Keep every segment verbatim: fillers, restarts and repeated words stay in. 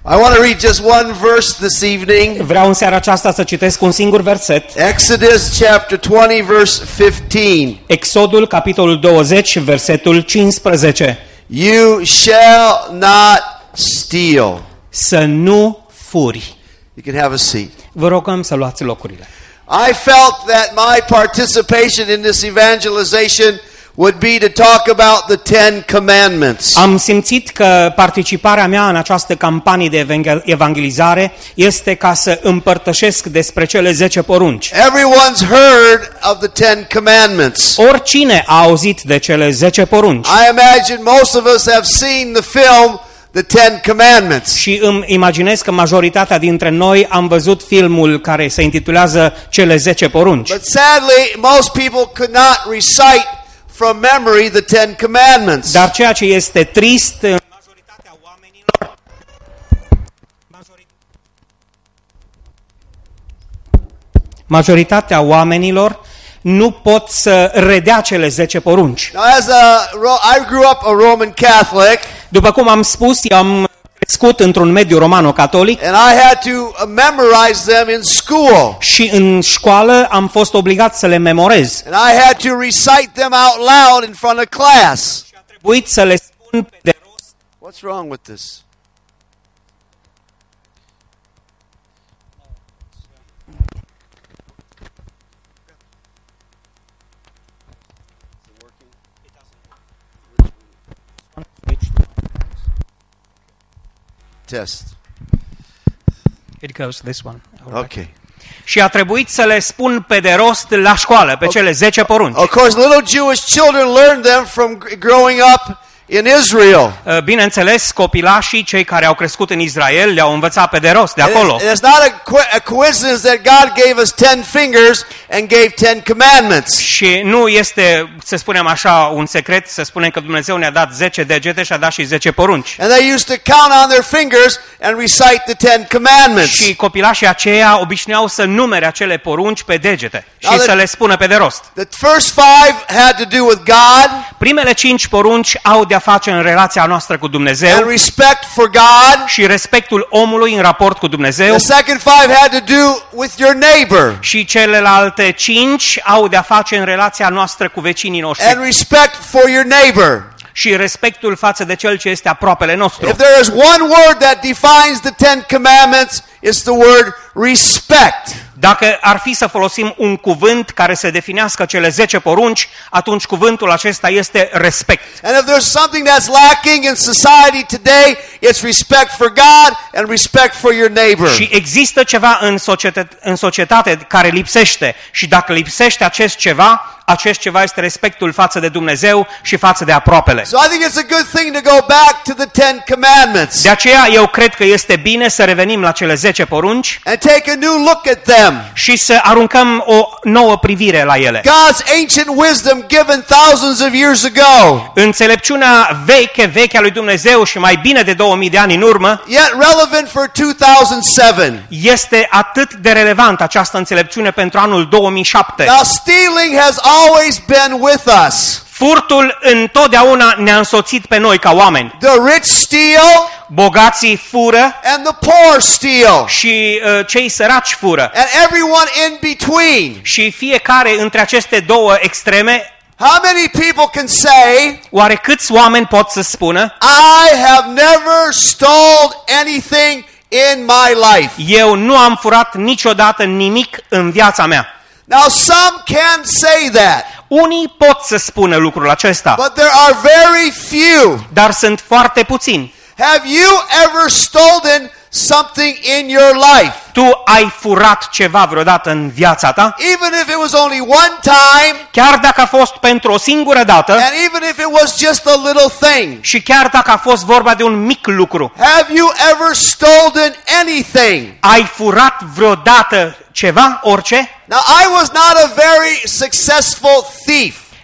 I want to read just one verse this evening. Vreau în seara aceasta să citesc un singur verset. Exodus chapter twenty verse fifteen. Exodul capitolul douăzeci, versetul cincisprezece. You shall not steal. Să nu furi. You can have a seat. Vă rugăm să luați locurile. I felt that my participation in this evangelization would be to talk about the Ten Commandments. Am simțit că participarea mea în această campanie de evangelizare este ca să împărtășesc despre cele zece porunci. Everyone's heard of the Ten Commandments. Oricine a auzit de cele zece porunci. I imagine most of us have seen the film The Ten Commandments. Și îmi imaginez că majoritatea dintre noi am văzut filmul care se intitulează Cele zece porunci. But sadly, most people could not recite from memory the Ten Commandments. Dar ceea ce este trist, majoritatea oamenilor majoritatea oamenilor nu pot să redea cele zece porunci. Now, as a, I grew up a Roman Catholic. După cum am spus, eu am crescut într-un mediu romano-catolic. And I had to memorize them in school. Și în școală am fost obligat să le memorez. And I had to recite them out loud in front of class. Și a trebuit să le spun pe de rost. What's wrong with this? Test. It goes this one. Okay. Și a trebuit să le spun pe de rost la școală, pe cele zece porunci. Of course, little Jewish children learned them from growing up in Israel. Bineînțeles, copilașii, cei care au crescut în Israel, le-au învățat pe de rost de acolo. It's not a, co- a coincidence that God gave us ten fingers and gave ten commandments. Și nu este, să spunem așa, un secret, să spunem că Dumnezeu ne-a dat zece degete și a dat și zece porunci. And they used to count on their fingers and recite the ten commandments. Și copilașii aceia obișnuiau să numere acele porunci pe degete și Now să the, le spună pe de rost. The first five had to do with God. Primele cinci porunci au de-a face în relația noastră cu Dumnezeu. And respect for God. Și respectul omului în raport cu Dumnezeu. The second five had to do with your neighbor. Și celelalte cinci au de-a face în relația noastră cu vecinii noștri. And respect for your neighbor. Și respectul față de cel ce este aproapele nostru. If there is one word that defines the Ten Commandments, it's the word respect. Dacă ar fi să folosim un cuvânt care să definească cele zece porunci, atunci cuvântul acesta este respect. And if there's something that's lacking in society today, it's respect for God and respect for your neighbor. Și există ceva în societate, în societate care lipsește și dacă lipsește acest ceva, acest ceva este respectul față de Dumnezeu și față de aproapele. So I think it's a good thing to go back to the Ten Commandments. De aceea eu cred că este bine să revenim la cele zece porunci and take a new look at them. Și să aruncăm o nouă privire la ele. God's ancient wisdom given thousands of years ago. Înțelepciunea veche, veche a lui Dumnezeu și mai bine de două mii de ani în urmă, yet relevant for two thousand seven. Este atât de relevantă această înțelepciune pentru anul două mii șapte. Now stealing has always been with us. Furtul întotdeauna ne-a însoțit pe noi ca oameni. The rich steal, bogații fură, and the poor steal, și uh, cei săraci fură. And everyone in between. Și fiecare între aceste două extreme. How many people can say, oare câți oameni pot să spună, I have never stole anything in my life? Eu nu am furat niciodată nimic în viața mea. Now some can say that. Unii pot să spună lucrul acesta. But there are very few. Dar sunt foarte puțini. Have you ever stolen something in your life? Tu ai furat ceva vreodată în viața ta? Even if it was only one time. Chiar dacă a fost pentru o singură dată. And even if it was just a little thing. Și chiar dacă a fost vorba de un mic lucru. Have you ever stolen anything? Ai furat vreodată ceva, orice? Now I was not a very successful thief.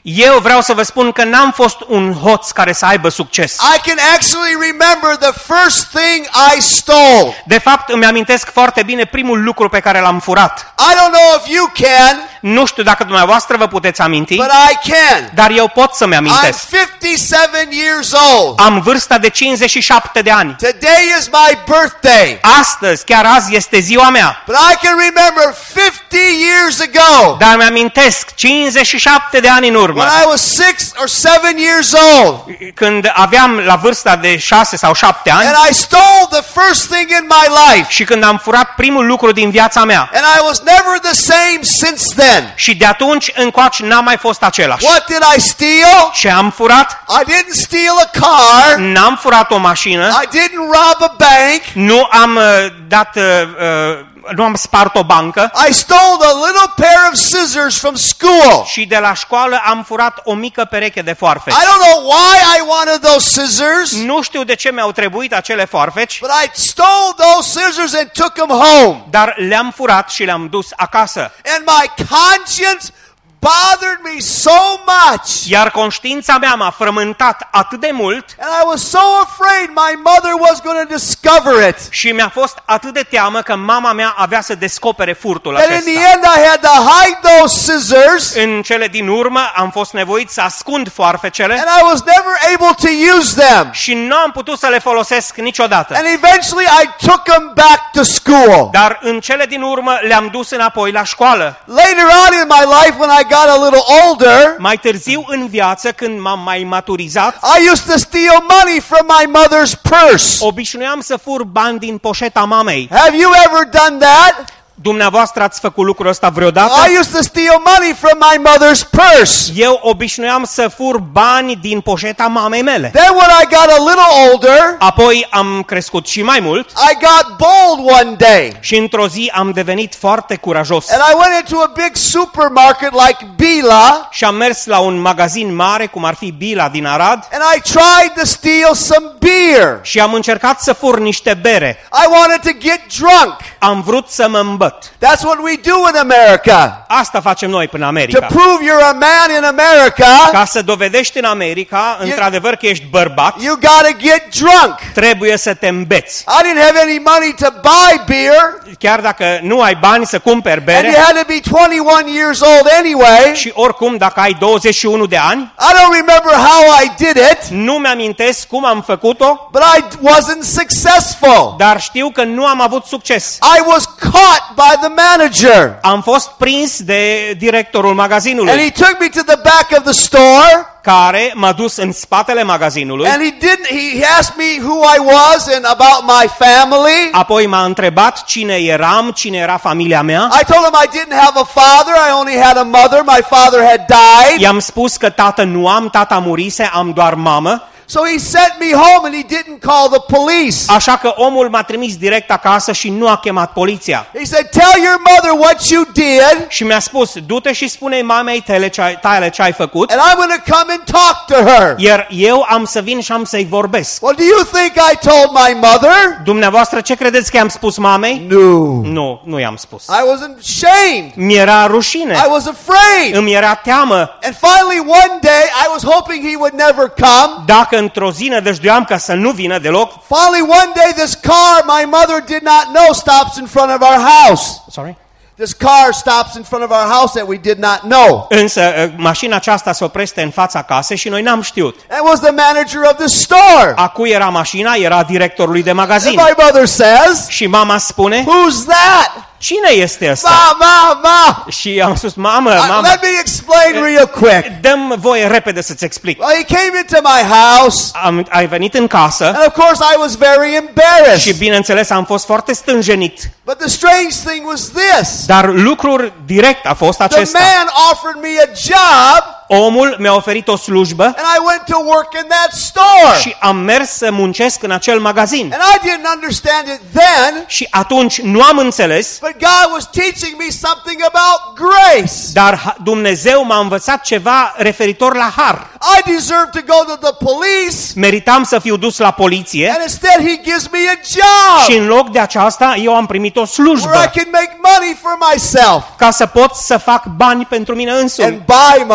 Eu vreau să vă spun că n-am fost un hoț care să aibă succes. I can actually remember the first thing I stole. De fapt, îmi amintesc foarte bine primul lucru pe care l-am furat. I don't know if you can, Nu știu dacă dumneavoastră vă puteți aminti, but I can. dar eu pot să-mi I'm amintesc. fifty-seven years old. Am vârsta de cincizeci și șapte de ani. Today is my birthday. Astăzi, chiar azi, este ziua mea. But I can remember fifty years ago, Dar mi-amintesc cincizeci și șapte de ani în urmă, when I was six or seven years old, când aveam la vârsta de șase sau șapte ani and I stole the first thing in my life. și când am furat primul lucru din viața mea. And I was never the same since then. Și de atunci încoace n-am mai fost același. What did I steal? Ce am furat? I didn't steal a car. N-am furat o mașină, I didn't rob a bank. nu am uh, dat, uh, uh, nu am spart o bancă I stole a little pair of scissors from school. și de la școală am furat o mică pereche de foarfeci. I don't know why I wanted those scissors, Nu știu de ce mi-au trebuit acele foarfeci, but I stole those scissors and took them home. dar le-am furat și le-am dus acasă. And my conscience bothered me so much. Iar conștiința mea m-a frământat atât de mult And I was so afraid my mother was going to discover it. și mi-a fost atât de teamă că mama mea avea să descopere furtul That in acesta. the end I had to hide those scissors, În cele din urmă am fost nevoit să ascund foarfecele and I was never able to use them. și nu am putut să le folosesc niciodată. And eventually I took them back to school. Dar în cele din urmă le-am dus înapoi la școală. Later on in my life, when I got a little older, Mai târziu în viață, când m-am mai maturizat, I used to steal money from my mother's purse. obișnuiam să fur bani din poșeta mamei. Have you ever done that? Dumneavoastră ați făcut lucrul ăsta vreodată? I used to steal money from my mother's purse. Eu obișnuiam să fur bani din poșeta mamei mele. Then when I got a little older, Apoi am crescut și mai mult I got bold one day. și într-o zi am devenit foarte curajos. And I went into a big supermarket like Bila, Și am mers la un magazin mare, cum ar fi Bila din Arad, and I tried to steal some beer. și am încercat să fur niște bere. I wanted to get drunk. Am vrut să mă îmbăt. That's what we do in America. Asta facem noi până în To America. prove you're a man in America, Ca să dovedești în America, într-adevăr, că ești bărbat, you got to get drunk. trebuie să te îmbeți. I didn't have any money to buy beer, Chiar dacă nu ai bani să cumperi and you bere, had to be twenty-one years old anyway. și oricum dacă ai douăzeci și unu de ani, I don't remember how I did it, nu mi-amintesc cum am făcut-o, but I wasn't successful. dar știu că nu am avut succes. I was caught by the manager, Am fost prins de directorul and he magazinului, took me to the back of the store, care m-a dus în spatele magazinului, and he didn't. He asked me who I was and about my family. apoi m-a întrebat cine eram, cine era familia mea. I told him I didn't have a father, I only had a mother. My father had died. I-am spus că tată nu am, tata murise, am doar mamă. So he sent me home and he didn't call the police. Așa că omul m-a trimis direct acasă și nu a chemat poliția. He said, "Tell your mother what you did, Și mi-a spus, du-te și spune mamei tale ce ai, tale ce ai făcut, and I'm going to come and talk to her." iar eu am să vin și am să-i vorbesc. Well, do you think I told my mother? Dumneavoastră ce credeți că i-am spus mamei? No. Nu, nu i-am spus. I was ashamed. Mi-era rușine, I was afraid. îmi era teamă. And finally one day I was hoping he would never come. Dacă într-o zi nădăjduiam ca să nu vină deloc, Finally one day this car my mother did not know stops in front of our house. sorry. This car stops in front of our house that we did not know. Însă mașina aceasta se oprește în fața casei și noi n-am știut. It was the manager of the store. A cui era mașina? Era directorului de And magazin. my mother says, Și mama spune, "Who's that?" cine este ăsta? Ma, ma, ma. Și am spus, mamă, Uh, mamă, let me explain real quick. dăm voie repede să-ți explic. Well, he came into my house, Am, ai venit în casă and of course I was very embarrassed. și bineînțeles am fost foarte stânjenit. But the strange thing was this. Dar lucrul direct a fost The acesta. man offered me a job, Omul mi-a oferit o slujbă and I went to work in that store. și am mers să muncesc în acel magazin. And I didn't understand it then, Și atunci nu am înțeles, but God was teaching me something about grace. dar ha- Dumnezeu m-a învățat ceva referitor la har. I deserve to go to the police, Meritam să fiu dus la poliție and instead he gives me a job și în loc de aceasta eu am primit o where slujbă I can make money for myself ca să pot să fac bani pentru mine însumi and buy my own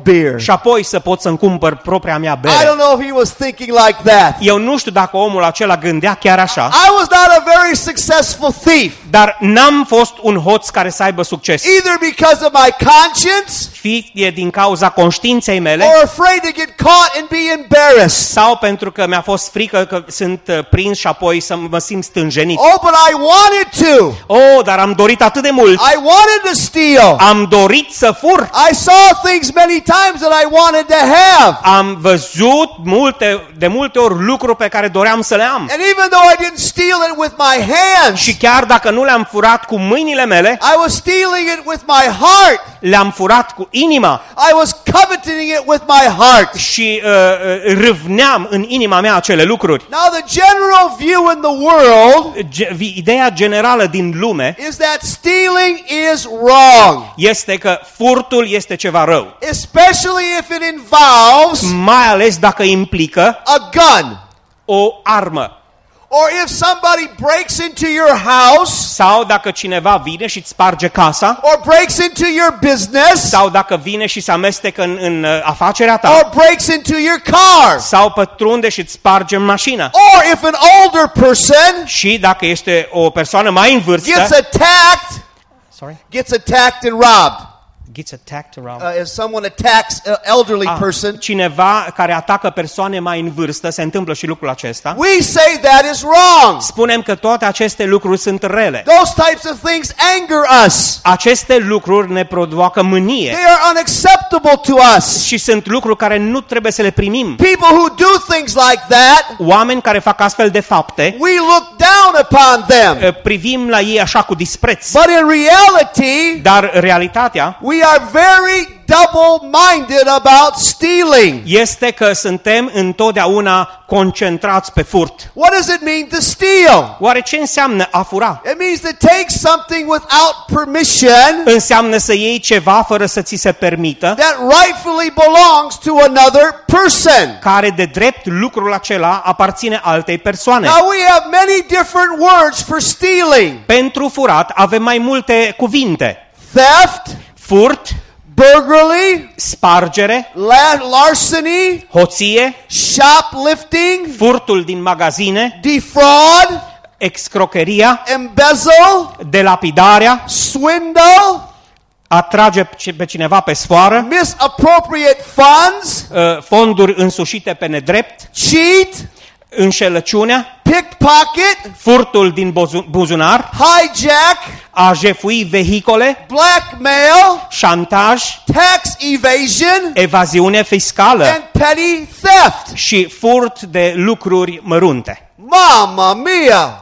beer. și apoi să pot să-mi cumpăr propria mea I bere. don't know if he was thinking like that. Eu nu știu dacă omul acela gândea chiar așa, I was not a very successful thief, dar n-am fost un hoț care să aibă succes. either because of my conscience Fie din cauza conștiinței mele, or afraid to get caught and be embarrassed. sau pentru că mi-a fost frică că sunt uh, prins și apoi să mă simt stânjenit. Oh, but I wanted to. Oh, dar am dorit atât de mult. I wanted to steal. Am dorit să fur. I saw things many times that I wanted to have. Am văzut multe, de multe ori lucruri pe care doream să le am. And even though I didn't steal it with my hands, Și chiar dacă nu le-am furat cu mâinile mele, I was stealing it with my heart. le-am furat cu inima I was coveting it with my heart. și uh, uh, râvneam în inima mea acele lucruri. Now the general view in the world Ge- ideea generală din lume is that stealing is wrong, este că furtul este ceva rău, especially if it involves mai ales dacă implică a gun, o armă or if somebody breaks into your house sau dacă cineva vine și îți sparge casa or breaks into your business sau dacă vine și se amestecă în, în uh, afacerea or ta breaks into your car, sau pătrunde și îți sparge mașina. or if an older person Și dacă este o persoană mai în vârstă, gets attacked, sorry, gets attacked and robbed. gets attacked around. Uh, if someone attacks an elderly Ah, person, cineva care atacă persoane mai în vârstă, se întâmplă și lucrul acesta. we say that is wrong. Spunem că toate aceste lucruri sunt rele. Those types of things anger us. Aceste lucruri ne provoacă mânie They are unacceptable to us. și sunt lucruri care nu trebuie să le primim. People who do things like that, Oameni care fac astfel de fapte, we look down upon them. privim la ei așa cu dispreț. But in reality, Dar realitatea we are very double-minded about stealing. este că suntem întotdeauna concentrați pe furt. What does it mean to steal? Oare ce înseamnă a fura? It means to take something without permission Înseamnă să iei ceva fără să ți se permită, that rightfully belongs to another person. care de drept lucrul acela aparține altei persoane. Now we have many different words for stealing. Pentru furat avem mai multe cuvinte. Theft, Furt, burglary, spargere, la- larceny, hoție, shoplifting, furtul din magazine, defraud, excrocheria, embezzle, delapidarea, swindle, atrage pe cineva pe sfoară, misappropriate funds, uh, fonduri însușite pe nedrept, cheat, înșelăciunea, pickpocket, furtul din bozu- buzunar, hijack, a jefui vehicole, blackmail, șantaj, tax evasion, evaziune fiscală and petty theft. și furt de lucruri mărunte. Mamma mia!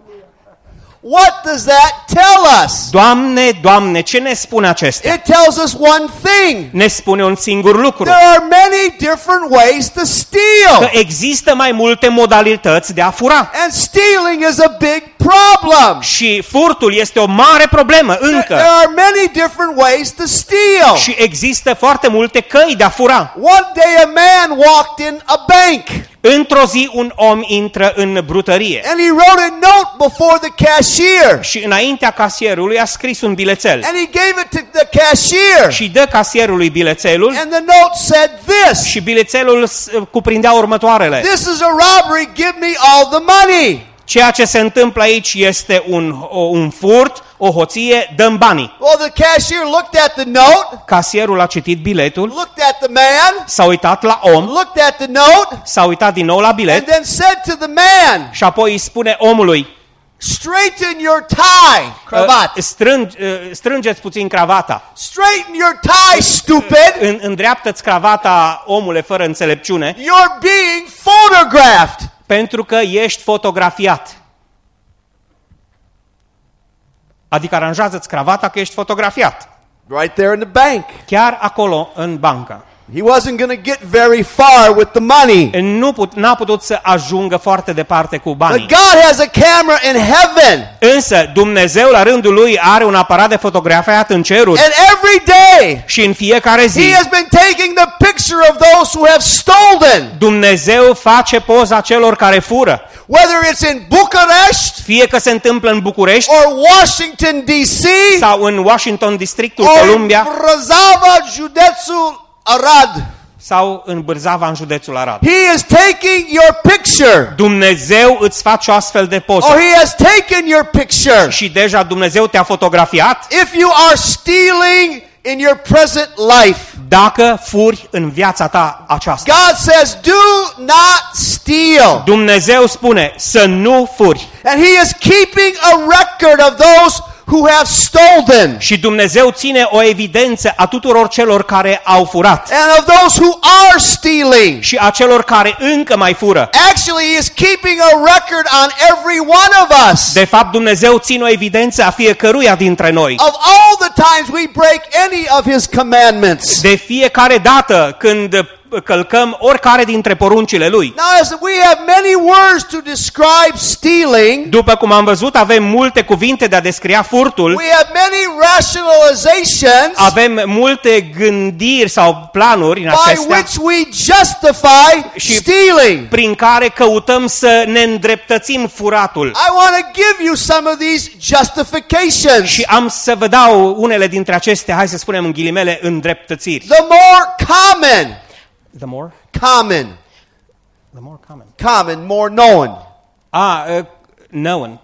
What does that tell us? Doamne, Doamne, ce ne spune acestea? It tells us one thing. Ne spune un singur lucru, There are many different ways to că steal. există mai multe modalități de a fura. And stealing is a big problem. Și furtul este o mare problemă There încă. are many different ways to steal. Și există foarte multe căi de a fura. One day a man walked in a bank Într-o zi un om intră în brutărie and he wrote a note before the cashier. și înaintea casierului a scris un bilețel. And he gave it to the cashier. Și dă casierului bilețelul And the note said this. și bilețelul s- cuprindea următoarele. This is a robbery. Give me all the money. Ceea ce se întâmplă aici este un, o, un furt, o hoție, dăm banii. Well, the cashier looked at the note, Casierul a citit biletul, looked at the man, s-a uitat la om, looked at the note, s-a uitat din nou la and bilet then said to the man, și apoi îi spune omului, straighten your tie, cravat. "Uh, strâng, uh, strângeți puțin cravata, Straighten your tie, stupid. În, îndreaptă-ți cravata, omule fără înțelepciune, You're being photographed. pentru că ești fotografiat. Adică aranjează-ți cravata că ești fotografiat. Right there in the bank. Chiar acolo, în bancă. He wasn't going to get very far with the money. Nu put, n-a putut să ajungă foarte departe cu But banii. God has a camera in heaven. Însă Dumnezeu la rândul lui are un aparat de fotografiat în ceruri And every day, și în fiecare zi He has been taking the picture of those who have stolen. Dumnezeu face poza celor care fură. Whether it's in Bucharest Fie că se întâmplă în București or Washington, D C sau în Washington, Districtul or in Columbia Brăzava, județul Arad. sau în Bârzava, în județul Arad. He is taking your picture. Dumnezeu îți face o astfel de poză. Or he has taken your picture. Și deja Dumnezeu te-a fotografiat. If you are stealing in your present life, Dacă furi în viața ta aceasta. God says, do not steal. Dumnezeu spune să nu furi. And he is keeping a record of those who have stolen. Și Dumnezeu ține o evidență a tuturor celor care au furat. And of those who are stealing. Și a celor care încă mai fură. Actually, he is keeping a record on every one of us. De fapt, Dumnezeu ține o evidență a fiecăruia dintre noi. Of all the times we break any of his commandments. De fiecare dată când călcăm oricare dintre poruncile lui. Now, as we have many words to describe stealing, După cum am văzut, avem multe cuvinte de a descria furtul. we have many rationalizations Avem multe gândiri sau planuri în by acestea which we justify Și- stealing. prin care căutăm să ne îndreptățim furatul. I want to give you some of these justifications. Și am să vă dau unele dintre acestea, hai să spunem în ghilimele, îndreptățiri. The more common, The more? common, The more common. common, more known. Ah, uh, known.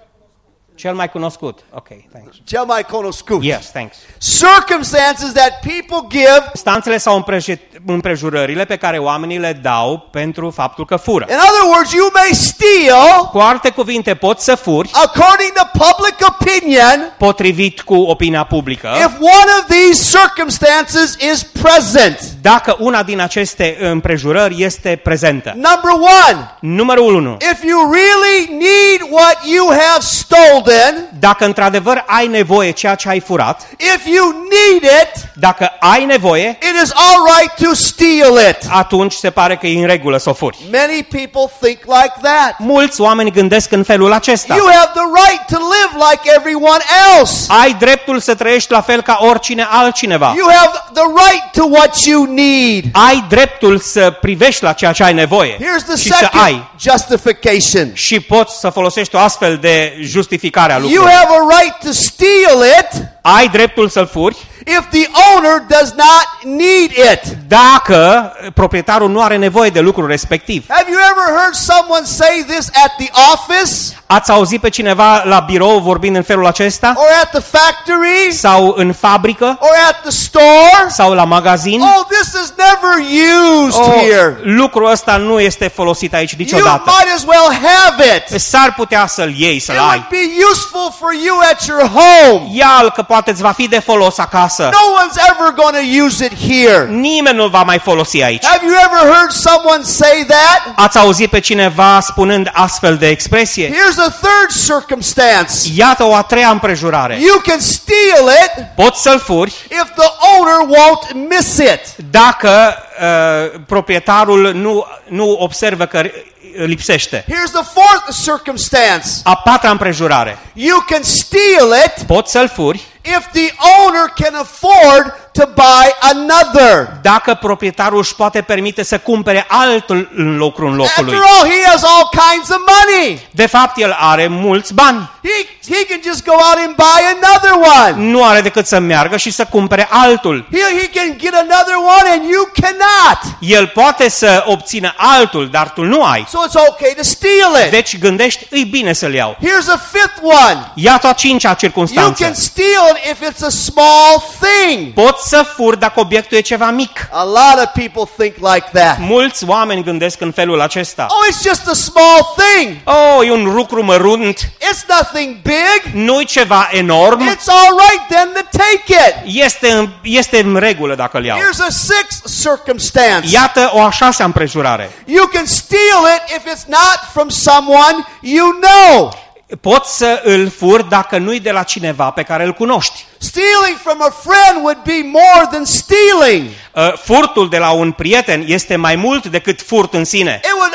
Cel mai cunoscut. Ok, thanks. Cel mai cunoscut. Yes, thanks. Circumstances that people give. Stanțele sau împreje- împrejurările pe care oamenii le dau pentru faptul că fură. In other words, you may steal Cu alte cuvinte, poți să furi according to public opinion potrivit cu opinia publică if one of these circumstances is present. dacă una din aceste împrejurări este prezentă. Number one, Numărul unu. if you really need what you have stolen, Dacă într-adevăr ai nevoie ceea ce ai furat, if you need it, dacă ai nevoie, it is all right to steal it. atunci se pare că e în regulă să o furi. Many people think like that. Mulți oameni gândesc în felul acesta. You have the right to live like everyone else. Ai dreptul să trăiești la fel ca oricine altcineva. You have the right to what you need. Ai dreptul să privești la ceea ce ai nevoie Here's the și să second ai. justification. Și poți să folosești o astfel de justificare a You lucrurilor. have a right to steal it Ai dreptul să-l furi if the owner does not need it. dacă proprietarul nu are nevoie de lucrul respectiv. Have you ever heard someone say this at the office Ați auzit pe cineva la birou vorbind în felul acesta? or at the factory Sau în fabrică? or at the store? Sau la magazin? Oh, this is never used Oh, here. lucrul ăsta nu este folosit aici You niciodată. might as well have it. S-ar putea să-l iei, să-l It would ai. be useful for you at your home. Ia-l că poate îți va fi de folos acasă. No one's ever going to use it here. Nimeni nu va mai folosi aici. Have you ever heard someone say that? Ați auzit pe cineva spunând astfel de expresie? Here's a third circumstance. Iată o a treia împrejurare. You can steal it Poți să-l furi if the owner won't miss it. dacă uh, proprietarul nu, nu observă că lipsește. Here's the fourth circumstance. A patra împrejurare. You can steal it Poți să-l furi if the owner can afford to buy another. dacă proprietarul își poate permite să cumpere altul în locul în locul lui. After all, he has all kinds of money. De fapt, el are mulți bani. He, he can just go out and buy another one. Nu are decât să meargă și să cumpere altul. He, he can get another one and you cannot. El poate să obțină altul, dar tu nu ai. So it's okay to steal it. Deci gândești, îi bine să-l iau. Here's a fifth one. Iată a cincea You circunstanță. can steal it if it's a small thing. Poți să furi dacă obiectul e ceva mic. A lot of people think like that. Mulți oameni gândesc în felul acesta. Oh, it's just a small thing. Oh, e un lucru mărunt, It's nothing big. nu-i ceva enorm. It's all right then to take it. Este în, este în regulă dacă îl iau. Here's a sixth circumstance. Iată o a șasea împrejurare. You can steal it if it's not from someone you know. Poți să îl furi dacă nu-i de la cineva pe care îl cunoști. Stealing from a friend would be more than stealing. Uh, Furtul de la un prieten este mai mult decât furt în sine. It would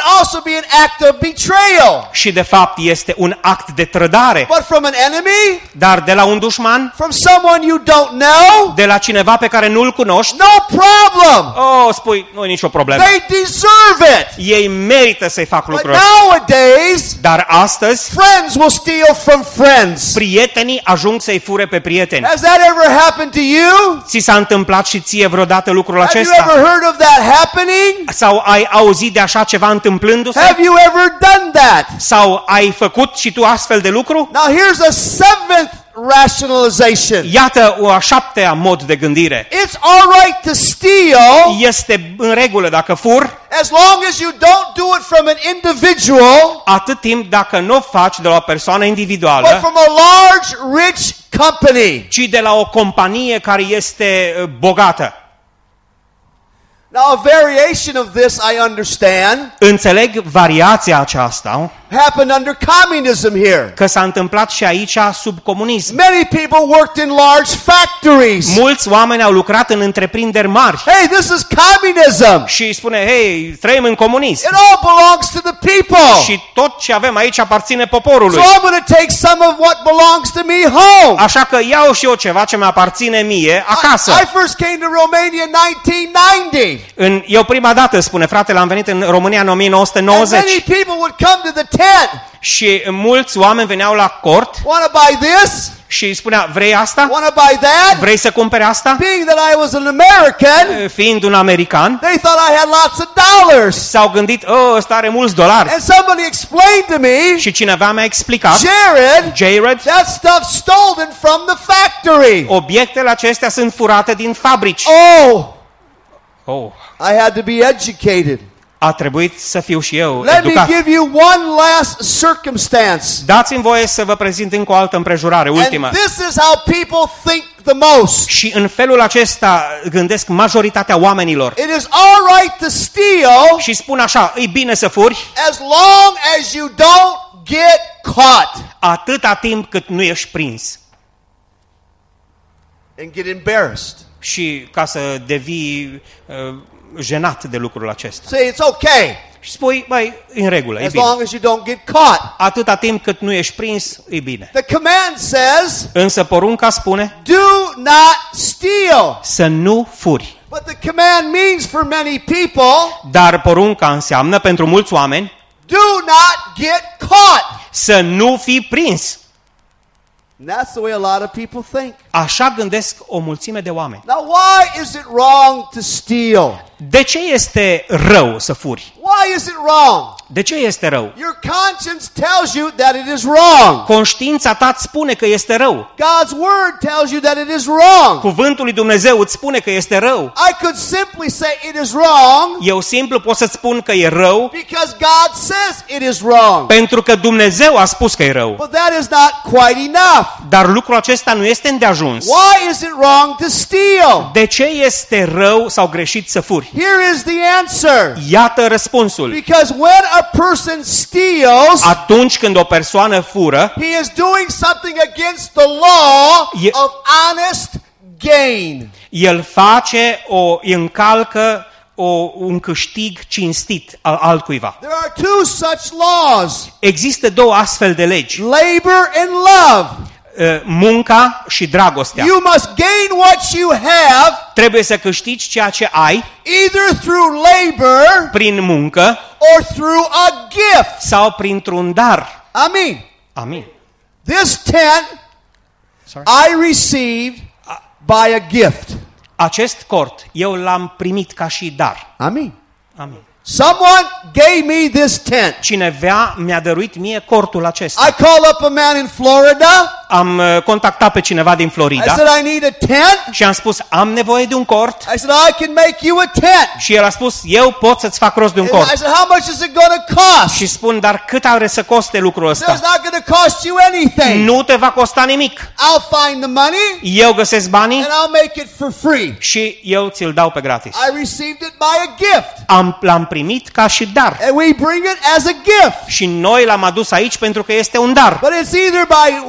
also be an act of betrayal. Și de fapt este un act de trădare. But from an enemy, Dar de la un dușman, from someone you don't know, de la cineva pe care nu-l cunoști, no problem. oh, spui, nu e nicio problemă. They deserve it. Ei merită să-i fac But lucrul ăsta. nowadays, Dar astăzi, friends will steal from friends. prietenii ajung să-i fure pe prieteni. Has that ever happened to you? Ți s-a întâmplat și ție vreodată lucrul Have you acesta? ever heard of that happening? Sau ai auzit de așa ceva întâmplându-se? Have you ever done that? Sau ai făcut și tu astfel de lucru? Now here's a seventh rationalization. Iată o a șaptea mod de gândire. It's all right to steal Este în regulă dacă fur, as long as you don't do it from an individual, atât timp dacă nu o faci de la o persoană but individuală, from a large, rich company. ci de la o companie care este uh, bogată. Now a variation of this I understand Înțeleg variația aceasta, happened under communism here. că s-a întâmplat și aici sub comunism. Many people worked in large factories. Mulți oameni au lucrat în întreprinderi mari Hey, this is communism. și spune, hei, trăim în comunism It all belongs to the people. și tot ce avem aici aparține So poporului. I'm going to take some of what belongs to me home. Așa că iau și eu ceva ce mi-aparține mie acasă. I first came to Romania in nineteen ninety. În, eu prima dată, spune fratele, am venit în România în o mie nouă sute And nouăzeci many people would come to the tent. și mulți oameni veneau la cort Want to buy this? și îi spunea, vrei asta? Want to buy that? Vrei să cumpere asta? Being that I was an American, Fiind un american, they thought I had lots of dollars. s-au gândit, oh, ăsta are mulți dolari. And somebody explained to me, Și cineva mi-a explicat, Jared, Jared, that stuff's stolen from the factory. obiectele acestea sunt furate din fabrici. Oh, Oh, I had to be educated. a trebuit să fiu și eu Let me educat. give you one last circumstance. Dați-mi voie să vă prezint încă o altă împrejurare, ultimă. And this is how people think the most. Și în felul acesta gândesc majoritatea oamenilor. It is all right to steal Și spun așa, e bine să furi as long as you don't get caught atâta timp cât nu ești prins. and get embarrassed. Și ca să devii uh, jenat de lucrul acesta. Say it's okay Și spui, băi, în regulă, e as bine. long as you don't get caught. Atâta timp cât nu ești prins, e bine. The command says, Însă porunca spune do not steal. să nu furi. But the command means for many people, Dar porunca înseamnă pentru mulți oameni do not get caught. să nu fii prins. And that's the way a lot of people think. Așa gândesc o mulțime de oameni. Now, why is it wrong to steal? De ce este rău să furi? Why is it wrong? De ce este rău? Your conscience tells you that it is wrong. Conștiința ta îți spune că este rău. God's word tells you that it is wrong. Cuvântul lui Dumnezeu îți spune că este rău. I could simply say it is wrong Eu simplu pot să-ți spun că e rău because God says it is wrong. pentru că Dumnezeu a spus că e rău. But that is not quite enough. Dar lucrul acesta nu este îndeajuns. Why is it wrong to steal? De ce este rău sau greșit să furi? Here is the answer. Iată răspunsul. Because when a person steals, Atunci când o persoană fură, he is doing something against the law Ye- of honest gain. el face o încalcă o, un câștig cinstit al altcuiva. There are two such laws, Există două astfel de legi, labor and love. uh, munca și dragostea. You must gain what you have Trebuie să câștigi ceea ce ai either through labor prin muncă or through a gift. sau printr-un dar. Amen. Amin. This tent Sorry. I received by a gift. Acest cort eu l-am primit ca și dar. Amen. Amin. Someone gave me this tent. Cineva mi-a dăruit mie cortul acesta. I called up a man in Florida. Am uh, contactat pe cineva din I Florida said, I need a tent. și am spus, am nevoie de un cort. I said, I can make you a tent. Și el a spus, eu pot să-ți fac rost de un And I cort. said, how much is it going to cost? Și spun, dar cât are să coste lucrul It's ăsta? not going to cost you anything. Nu te va costa nimic. I'll find the money Eu găsesc banii and I'll make it for free. și eu ți-l dau pe gratis. I received it by a gift. Am, l-am primit ca și dar. And we bring it as a gift. Și noi l-am adus aici pentru că este un dar. But it's either by work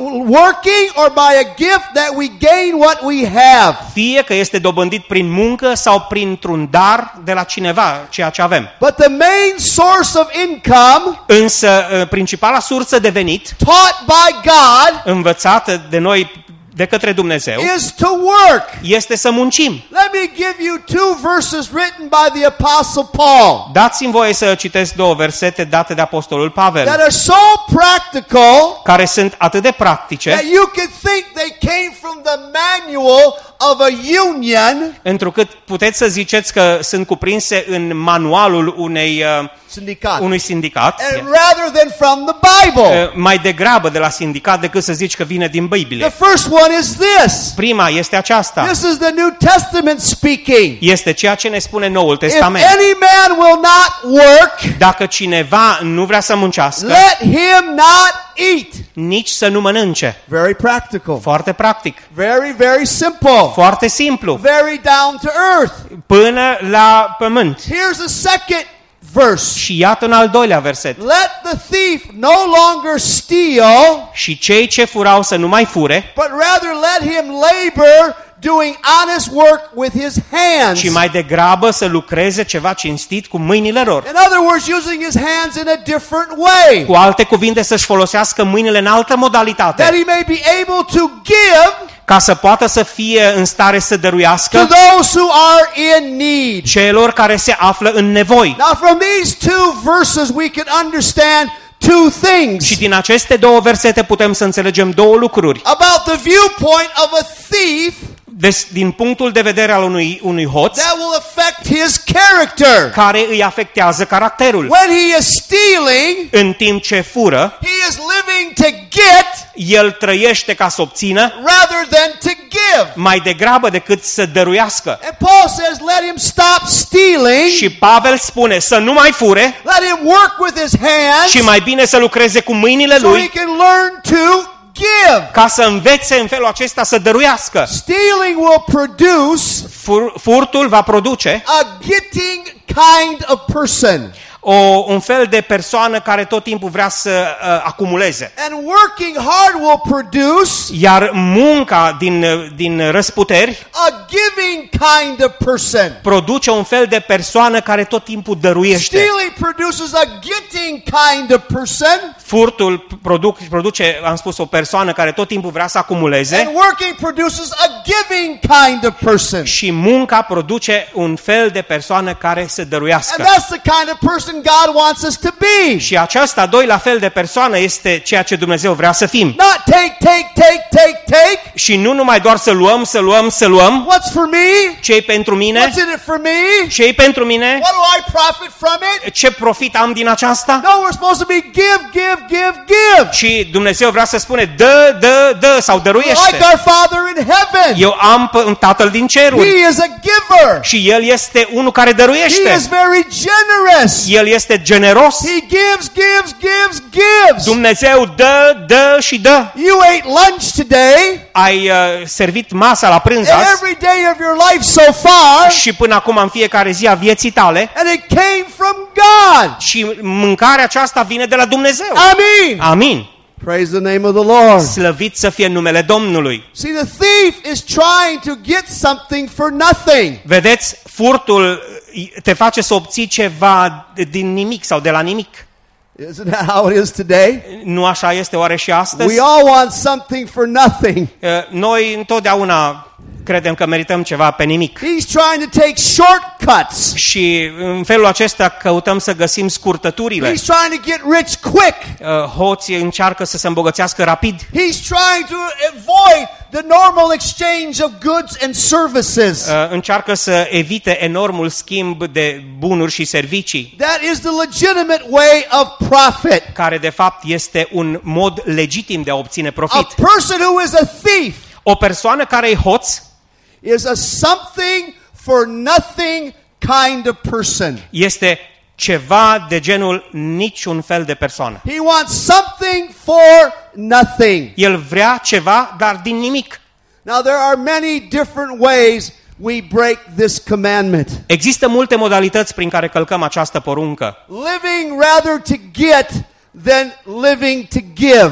working or by a gift that we gain what we have. Fie că este dobândit prin muncă sau printr-un dar de la cineva, ceea ce avem. But the main source of income, Însă, principala sursă de venit, taught by God, învățată de noi de către Dumnezeu, is to work. este să muncim. Let me give you two verses written by the Apostle Paul Dați-mi voie să citesc două versete date de Apostolul that Pavel, are so practical care sunt atât de that practice, you could think they came from the manual of a union, întrucât puteți să ziceți că sunt cuprinse în manualul unei, uh, syndicat, unui sindicat, and rather than from the Bible. uh, mai degrabă de la sindicat decât să zici că vine din The Biblie. first one is this. Prima este aceasta. This is the New Testament speaking. Este ceea ce ne spune Noul If Testament. any man will not work, Dacă cineva nu vrea să muncească, let him not eat. nici să nu mănânce. Very practical. Foarte practic. Very, very simple. Foarte simplu. Very down to earth. Până la pământ. Here's a second verse. Și iată un al doilea verset. Let the thief no longer steal, Și cei ce furau să nu mai fure, but rather let him labor doing honest work with his hands. ci mai degrabă să lucreze ceva cinstit cu mâinile lor. In other words, using his hands in a different way, Cu alte cuvinte, să-și folosească mâinile în altă that modalitate, he may be able to give ca să poată să fie în stare să to dăruiască those who are in need. celor care se află în nevoi. Now, from these two verses, we can understand two things Și din aceste două versete putem să înțelegem două lucruri. about the viewpoint of a thief Des, din punctul de vedere al unui, unui hoț, that will affect his character. care îi afectează caracterul. When he is stealing, În timp ce fură, he is living to get el trăiește ca să obțină rather than to give. mai degrabă decât să dăruiască. And Paul says, let him stop stealing, Și Pavel spune să nu mai fure let him work with his hands și mai bine să lucreze cu mâinile so he lui, can learn to give. ca să învețe în felul acesta să dăruiască. Stealing will produce Fur, furtul va produce a getting kind of person. o, un fel de persoană care tot timpul vrea să uh, acumuleze. And working hard will produce Iar munca din, din răsputeri a giving kind of person. produce un fel de persoană care tot timpul dăruiește. Stealing produces a getting kind of person. Furtul produc, produce, am spus, o persoană care tot timpul vrea să acumuleze. And working produces a giving kind of person. Și munca produce un fel de persoană care să dăruiască. And that's the kind of person God wants us to be. Și aceasta, doi la fel de persoană, este ceea ce Dumnezeu vrea să fim. Not take, take, take, take, take. Și nu numai doar să luăm, să luăm, să luăm. What's for me? Ce-i pentru mine? What's in it for me? Ce-i pentru mine? What do I profit from it? Ce profit am din aceasta? No, we're supposed to be give, give, give, give. Și Dumnezeu vrea să spune dă, dă, dă sau Like dăruiește. our Father in heaven. Eu am un Tatăl din ceruri He is a giver. și El este unul care He dăruiește. is very generous. El este generos. He gives, gives, gives, gives. Dumnezeu dă, dă și dă. You ate lunch today, Ai uh, servit masa la prânz and azi every day of your life so far, și până acum în fiecare zi a vieții tale and it came from God. și mâncarea aceasta vine de la Dumnezeu. Amen. Amin. Praise the name of the Lord. Slăvit să fie numele Domnului. See, the thief is trying to get something for nothing. Vedeți, furtul te face să obții ceva din nimic sau de la nimic. Isn't that how it is today? Nu așa este oare și astăzi? We all want something for nothing. Noi întotdeauna credem că merităm ceva pe nimic. He's trying to take shortcuts. Și în felul acesta căutăm să găsim scurtăturile. He's trying to get rich quick. Hoții încearcă să se îmbogățească rapid. He's trying to avoid the normal exchange of goods and services. Încearcă să evite enormul schimb de bunuri și servicii. That is the legitimate way of profit. Care de fapt este un mod legitim de a obține profit. A person who is a thief O persoană care e hoț is a something for nothing kind of person. este ceva de genul niciun fel de persoană. He wants something for nothing. El vrea ceva, dar din nimic. Now there are many different ways we break this commandment. Există multe modalități prin care călcăm această poruncă. Living rather to get than living to give.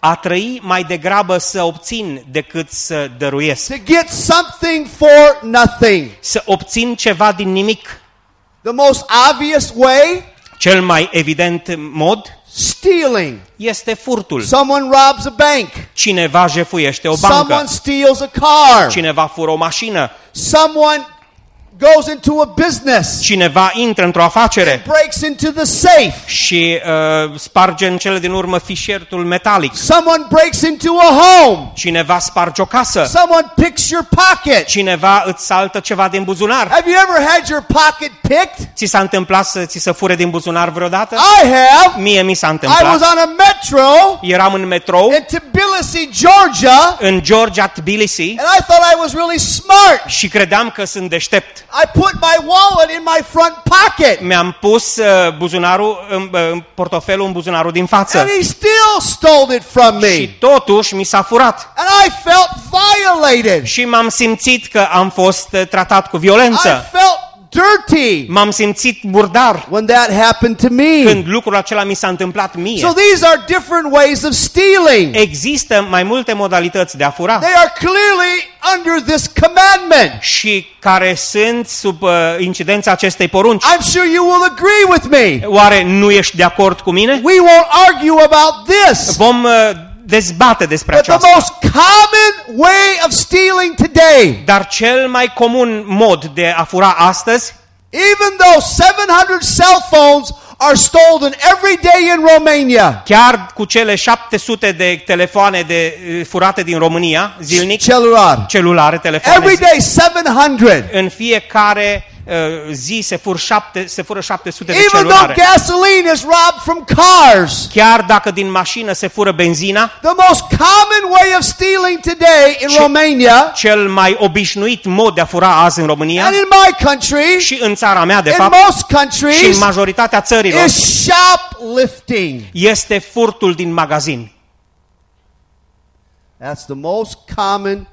A trăi mai degrabă să obțin decât să dăruiesc. To get something for nothing. Să obțin ceva din nimic. The most obvious way? Cel mai evident mod Stealing. este furtul. Someone robs a bank. Cineva jefuiește o Someone bancă. steals a car. Cineva fură o mașină. Someone goes into a business. Cineva intră într-o afacere Breaks into the safe. și uh, sparge în cele din urmă fișiertul metalic. Someone breaks into a home. Cineva sparge o casă. Someone picks your pocket. Cineva îți saltă ceva din buzunar. Have you ever had your pocket picked? Ți s-a întâmplat să ți se fure din buzunar vreodată? I have. Mie mi s-a I was întâmplat. on a metro Eram în metrou in Tbilisi, Georgia, în Georgia, Tbilisi and I thought I was really smart. și credeam că sunt deștept. I put my wallet in my front pocket, Mi-am pus uh, buzunarul, în, în portofelul în buzunarul din față. and he still stole it from Și me. totuși mi s-a furat. And I felt violated. Și m-am simțit că am fost uh, tratat cu I violență. felt dirty M-am simțit murdar when that happened to me. când lucrul acela mi s-a întâmplat mie. So these are different ways of stealing. Există mai multe modalități de a fura They are clearly under this commandment. și care sunt sub uh, incidența acestei porunci. I'm sure you will agree with me. Oare nu ești de acord cu mine? We won't argue about this. Vom uh, dezbate despre But the aceasta. most common way of stealing today, Dar cel mai comun mod de a fura astăzi, even though seven hundred cell phones are stolen every day in Romania, chiar cu cele șapte sute de telefoane de uh, furate din România zilnic, cellular, celulare, telefoane, every day seven hundred. în fiecare uh, zi se fur șapte, se fură șapte sute de Even though celulare. gasoline is robbed from cars, Chiar dacă din mașină se fură benzina, the most common way of stealing today in Ce- Romania cel mai obișnuit mod de a fura azi în România and in my country, și în țara mea, de in fapt, most și în countries, majoritatea țărilor, is shoplifting. este furtul din magazin. That's the most common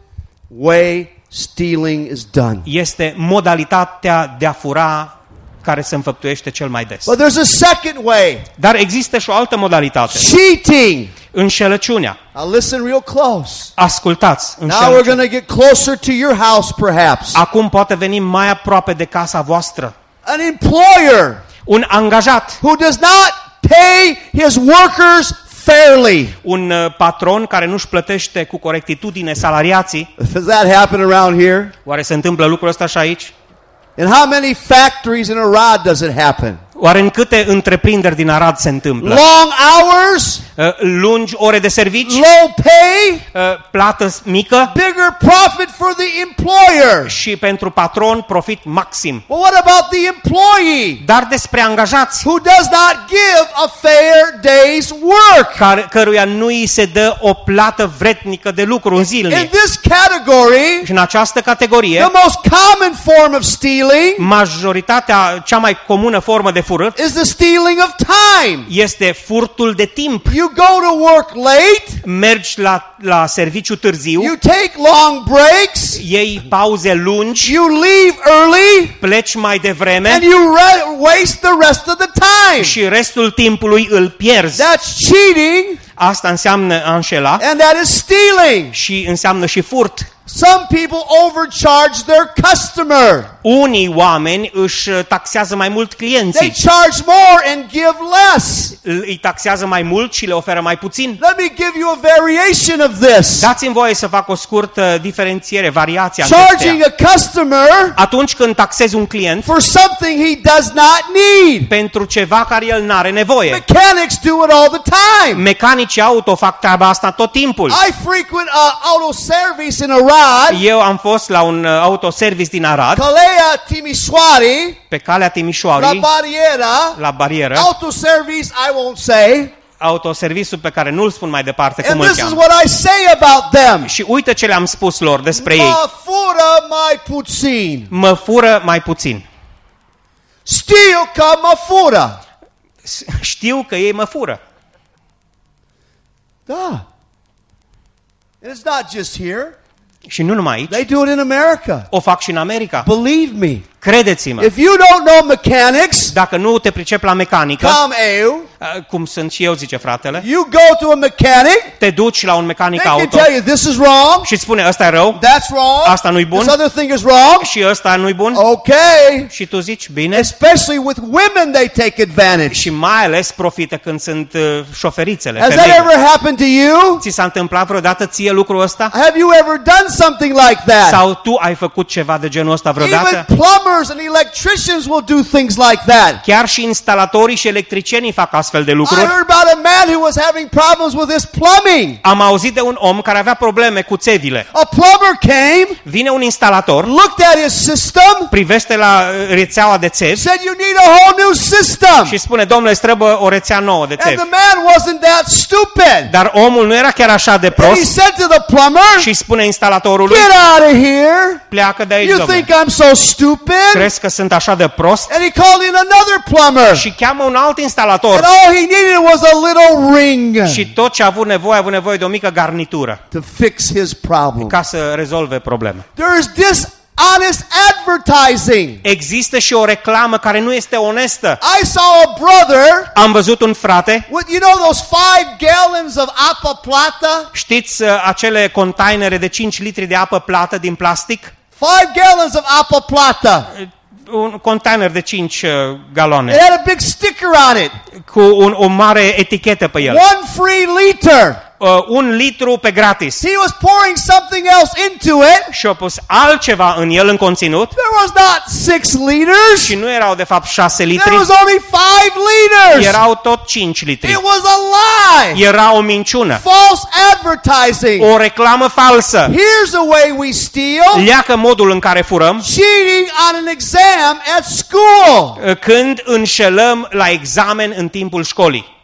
way stealing is done. Este modalitatea de a fura care se înfăptuiește cel mai des. But there's a second way, Dar există și o altă modalitate, cheating. înșelăciunea. Now listen real close. Ascultați, Now we're înșelăciunea. going to get closer to your house perhaps. Acum poate veni mai aproape de casa voastră. An employer Un angajat, who does not pay his workers fairly. un uh, patron care nu-și plătește cu corectitudine salariații. Does that happen around here? Oare se întâmplă lucrul ăsta și aici? In how many factories in Arad does it happen? Oare în câte întreprinderi din Arad se întâmplă? Long hours, Uh, lungi ore de servici, low pay, uh, plată mică bigger profit for the employer. și pentru patron profit maxim. But what about the employee Dar despre angajați who does not give a fair day's work? care, căruia nu îi se dă o plată vretnică de lucru în In zilnic. this category, Și în această categorie, the most common form of stealing majoritatea, cea mai comună formă de furăt is the stealing of time. este furtul de timp. You go to work late, Mergi la, la serviciu târziu, you take long breaks, iei pauze lungi, you leave early, pleci mai devreme and you re- waste the rest of the time. și restul timpului îl pierzi. That's cheating, Asta înseamnă a înșela and that is stealing. și înseamnă și furt. Some people overcharge their customer. Unii oameni își taxează mai mult They clienții, charge more and give less. îi taxează mai mult și le oferă mai puțin. Let me give you a variation of this. Dați-mi voie să fac o scurtă diferențiere, variație a Charging acesteia. a customer Atunci când taxezi un client for something he does not need. pentru ceva care el n-are nevoie. Mechanics do it all the time. Mecanicii auto fac treaba asta tot timpul. I frequent uh, auto service in Arad, Eu am fost la un uh, autoservice din Arad, Calea Timișoara, pe calea La Timișoarei, Barriera, la barieră, auto service I won't say. autoserviciul pe care nu-l spun mai departe cum And îl this is cheamă. what I say about them. Și uite ce le-am spus lor despre ei. Mă fură mai puțin. Mă fură mai puțin. Știu că mă fură. S- Știu că ei mă fură. Da. And it's not just here. Și nu numai aici. They do it in America. O fac și în America. Believe me. Credeți-mă. If you don't know mechanics, Dacă nu te pricepi la mecanică, come eu. Uh, Cum sunt și eu, zice fratele. You go to a mechanic, Te duci la un mecanic they can auto tell you this is wrong, și îți spune ăsta e rău, that's wrong, asta nu-i bun, this other thing is wrong. și ăsta nu-i bun. Okay. Și tu zici, bine. Especially with women, they take advantage. Și mai ales profită când sunt uh, șoferițele, Has that femeile. ever happened to you? Ți s-a întâmplat vreodată ție lucrul ăsta? Have you ever done something like that? Sau tu ai făcut ceva de genul ăsta vreodată? Even plumbers and electricians will do things like that. Chiar și instalatorii și electricienii fac astfel de I lucruri. heard about a man who was having problems with his plumbing. Am auzit de un om care avea probleme cu țevile. A plumber came, Vine un instalator, looked at his system, privește la uh, rețeaua de țevi said you need a whole new system. și spune, domnule, îți trebuie o rețea nouă de And țevi. the man wasn't that stupid. Dar omul nu era chiar așa de And he prost said to the plumber, și spune instalatorului, get out of here. pleacă de aici, You domnule. think I'm so stupid? Crezi că sunt așa de prost? And he called in another plumber. Și cheamă un alt instalator. And all he needed was a little ring Și tot ce a avut nevoie, a avut nevoie de o mică garnitură to fix his problem. ca să rezolve probleme. There is dishonest advertising. Există și o reclamă care nu este onestă. I saw a brother Am văzut un frate, with, you know, those five gallons of Apa Plata? știți uh, acele containere de cinci litri de apă plată din plastic? Five gallons of Apa Plata. Un container de cinci uh, It galone had a big sticker on it. cu un, o mare etichetă pe el. One free liter. Uh, un litru pe gratis. He was pouring something else into it. Și a pus altceva în el în conținut There was not six liters. și nu erau de fapt șase There litri, was only five liters. erau tot cinci litri. It was a lie. Era o minciună, False advertising. o reclamă falsă. Here's the way we steal. Leacă modul în care furăm Cheating on an exam at school. uh, când înșelăm la examen în timpul școlii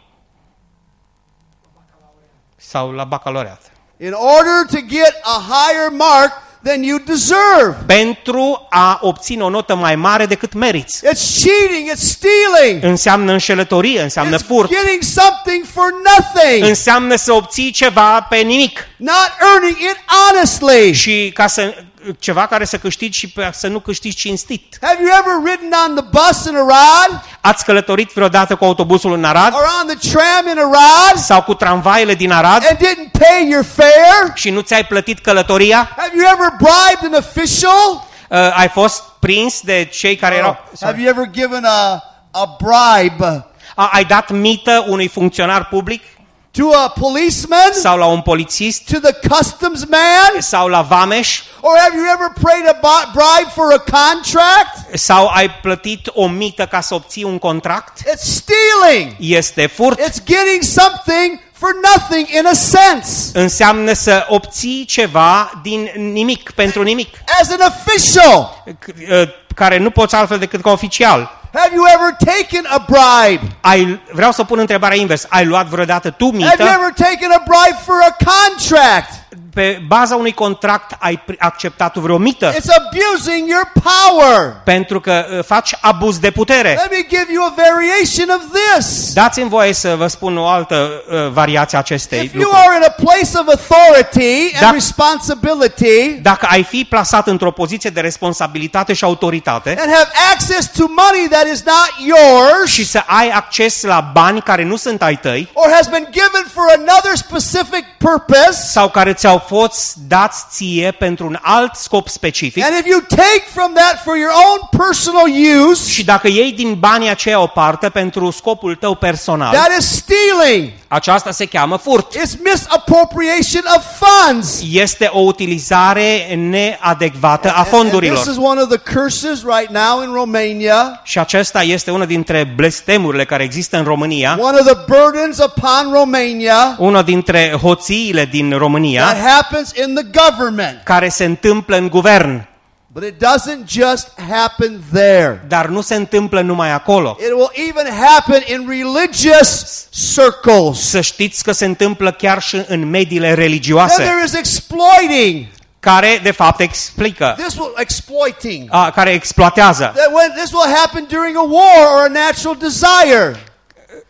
sau la bacalaureat. In order to get a higher mark than you deserve. Pentru a obține o notă mai mare decât meriți. It's cheating, it's stealing. Înseamnă înșelătorie, înseamnă It's furt, getting something for nothing. înseamnă să obții ceva pe nimic. Not earning it honestly. Și ca să ceva care să câștigi și pe, să nu câștigi cinstit. Have you ever ridden on the bus in Arad? Ați călătorit vreodată cu autobusul în Arad Or on the tram in Arad? sau cu tramvaile din Arad And didn't pay your fare? și nu ți-ai plătit călătoria? Have you ever bribed an official? Uh, ai fost prins de cei care erau... Have you ever given a, a bribe A, ai dat mită unui funcționar public to a policeman? sau la un polițist To the customs man? sau la vameș Or have you ever paid a bu- bribe for a contract? sau ai plătit o mită ca să obții un contract? It's stealing. Este furt. It's getting something for nothing in a sense. Înseamnă să obții ceva din nimic, pentru nimic, As an official, care nu poți altfel decât ca oficial. have you ever taken a bribe? Ai, vreau să pun întrebarea invers. Ai luat vreodată tu Have you mită? ever taken a bribe for a contract? Pe baza unui contract ai acceptat vreo mită? It's abusing your power. Pentru că uh, faci abuz de putere. Let me give you a variation of this. Dați-mi voie să vă spun o altă uh, variație a acestei If you lucruri. are in a place of authority and Da- responsibility Dacă ai fi plasat într-o poziție de responsabilitate și autoritate and have access to money that is not yours și să ai acces la bani care nu sunt ai tăi or has been given for another specific purpose, sau care ți-au fost dați ție pentru un alt scop specific and if you take from that for your own personal use, și dacă iei din banii aceia o parte pentru scopul tău personal, that is stealing. aceasta se cheamă furt. It's misappropriation of funds. Este o utilizare neadecvată a And fondurilor. this is one of the curses right now in Romania. Și acesta este una dintre blestemurile care există în România, One of the burdens upon Romania una dintre hoțiile din România that happens in the government. care se întâmplă în guvern, But it doesn't just happen there. dar nu se întâmplă numai acolo. It will even happen in religious circles. Să știți că se întâmplă chiar și în mediile Then religioase, there is exploiting. care de fapt explică, This will exploiting. a, care exploatează. That when this will happen during a war or a natural desire.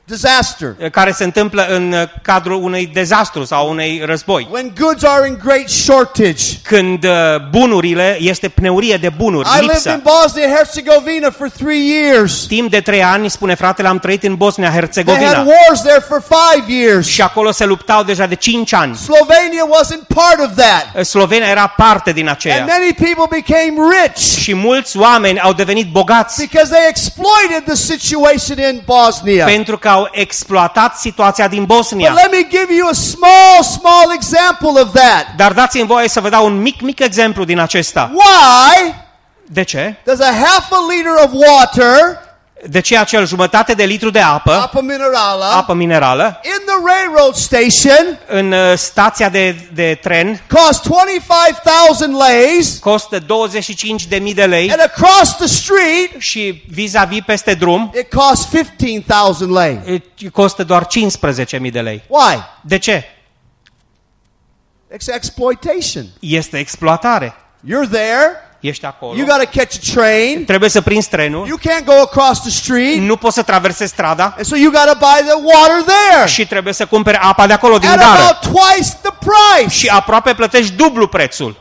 disaster. care se întâmplă în cadrul unui dezastru sau unui război. When goods are in great shortage. Când uh, bunurile, este pneurie de bunuri, I lived lipsă. in Bosnia-Herzegovina for three years. Timp de trei ani, spune fratele, am trăit în They had Bosnia-Herzegovina wars there for five years. și acolo se luptau deja de cinci ani. Slovenia wasn't part of that. Slovenia era parte din aceea. And many people became rich Și mulți oameni au devenit bogați because they exploited the situation in Bosnia. pentru că au exploatat situația din But Bosnia. let me give you a small, small example of that. Dar dați-mi voie să vă dau un mic, mic exemplu din acesta. Why De ce? does a half a liter of water, De ce acel jumătate de litru de apă, apă minerală, apă minerală, in the railroad station în uh, stația de, de tren cost twenty-five thousand leis, costă douăzeci și cinci de mii de lei and across the street și vis-a-vis peste drum it costs fifteen thousand lei? uh, costă doar cincisprezece mii de lei. Why? De ce? It's exploitation. Este exploatare. You're there, Ești acolo, you got to catch a train, trebuie să prinzi trenul, you can't go across the street, nu poți să traversezi strada and so you got to buy the water there și trebuie să cumperi apa de acolo din at gară. about twice the price. Și aproape plătești dublu prețul.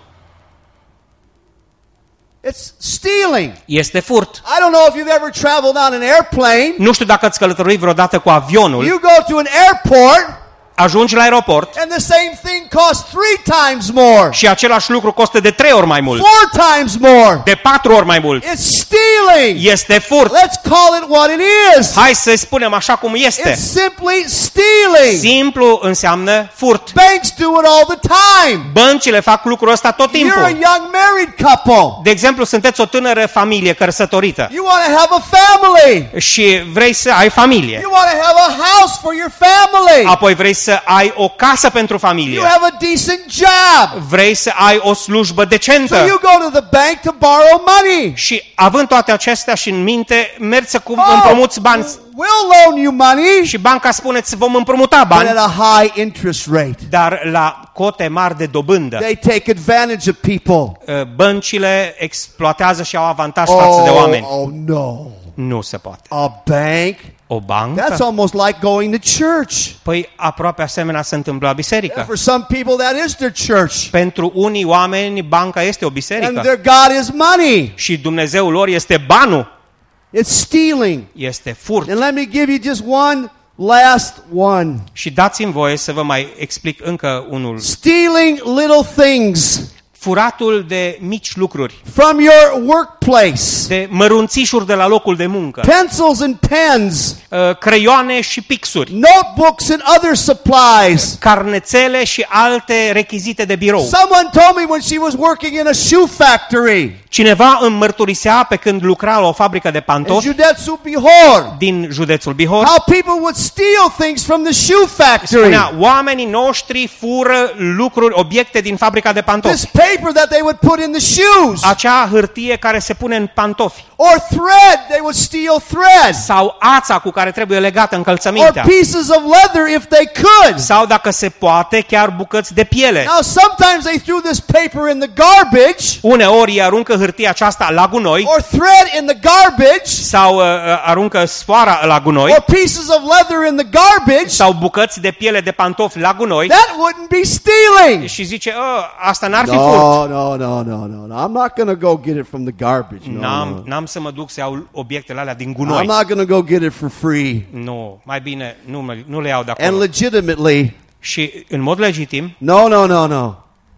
It's stealing. Este furt. I don't know if you've ever traveled on an airplane. Nu știu dacă ați călătorit vreodată cu avionul, You go to an airport ajungi la aeroport and the same thing costs three times more, și același lucru costă de trei ori mai mult, four times more. de patru ori mai mult. It's stealing. Este furt. Let's call it what it is. Hai să spunem așa cum este. It's simply stealing. Simplu înseamnă furt. Banks do it all the time. Băncile fac lucrul ăsta tot You're a timpul. young married couple. De exemplu, sunteți o tânără familie căsătorită You want to have a family. și vrei să ai familie. You want to have a house for your family. Apoi vrei să ai o casă pentru familie. You have a decent job. Vrei să ai o slujbă So decentă. you go to the bank to borrow money. Și având toate acestea și în minte, mergi să cum Oh, împrumuți bani we'll loan you money, și banca spune îți vom împrumuta but bani, at a high interest rate. dar la cote mari de dobândă. They take advantage of people. Uh, Băncile exploatează și au avantaj față de Oh, oameni. oh no. Nu se poate. A bank? O That's bancă? almost like going to church. Păi aproape asemenea se întâmplă la biserică. For some people, that is their church. Pentru unii oameni, banca este o And biserică. their God is money. Și Dumnezeul lor este banul. It's stealing. Este furt. And let me give you just one last one. Și dați-mi voie să vă mai explic încă unul. Stealing little things Furatul de mici lucruri, from your workplace. de mărunțișuri de la locul de muncă, Pencils and pens, uh, creioane și pixuri, notebooks and other supplies. carnețele și alte rechizite de birou. Someone told me when she was working in a shoe factory Cineva îmi mărturisea pe când lucra la o fabrică de in pantofi Județul Bihor din județul Bihor, how people would steal things from the shoe factory. spunea, oamenii noștri fură lucruri, obiecte din fabrica de This pantofi. paper that they would put in the shoes, Acea hârtie care se pune în pantofi or thread, they would steal thread, sau ața cu care trebuie legată or încălțămintea pieces of leather if they could. sau, dacă se poate, chiar bucăți de piele. Now sometimes they threw this paper in the garbage, Uneori îi aruncă hârtia aceasta la gunoi or thread in the garbage, sau uh, uh, aruncă sfoara la gunoi or pieces of leather in the garbage. sau bucăți de piele de pantofi la gunoi That wouldn't be stealing. și zice, "Ă, asta n-ar fi No, furt. no, no, no, no, no. I'm not going to go get it from the garbage. No, N-am, no. n-am să mă duc să iau obiectele alea din I'm gunoi. not going to go get it for free. Nu, mai bine nu, mă- nu le iau de And acolo. legitimately, Și în mod legitim, no, no, no, no.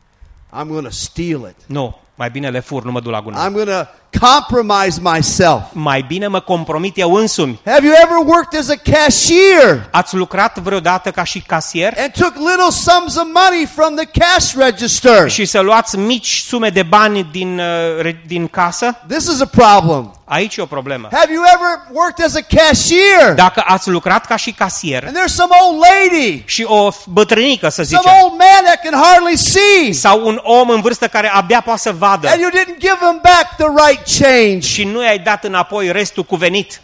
I'm going to steal it. nu, mai bine le fur, nu mă duc la gunoi. I'm going to compromise myself. Mai bine mă compromit eu însumi. Have you ever worked as a cashier Ați lucrat vreodată ca și casier and took little sums of money from the cash register? și să luați mici sume de bani din, uh, re- din casă? This is a problem. Aici e o problemă. Have you ever worked as a cashier Dacă ați lucrat ca și casier and there's some old lady, și o bătrânică, să some zicem, old man that can hardly see, sau un om în vârstă care abia poate să vadă and you didn't give him back the right change? și nu i-ai dat înapoi restul cuvenit,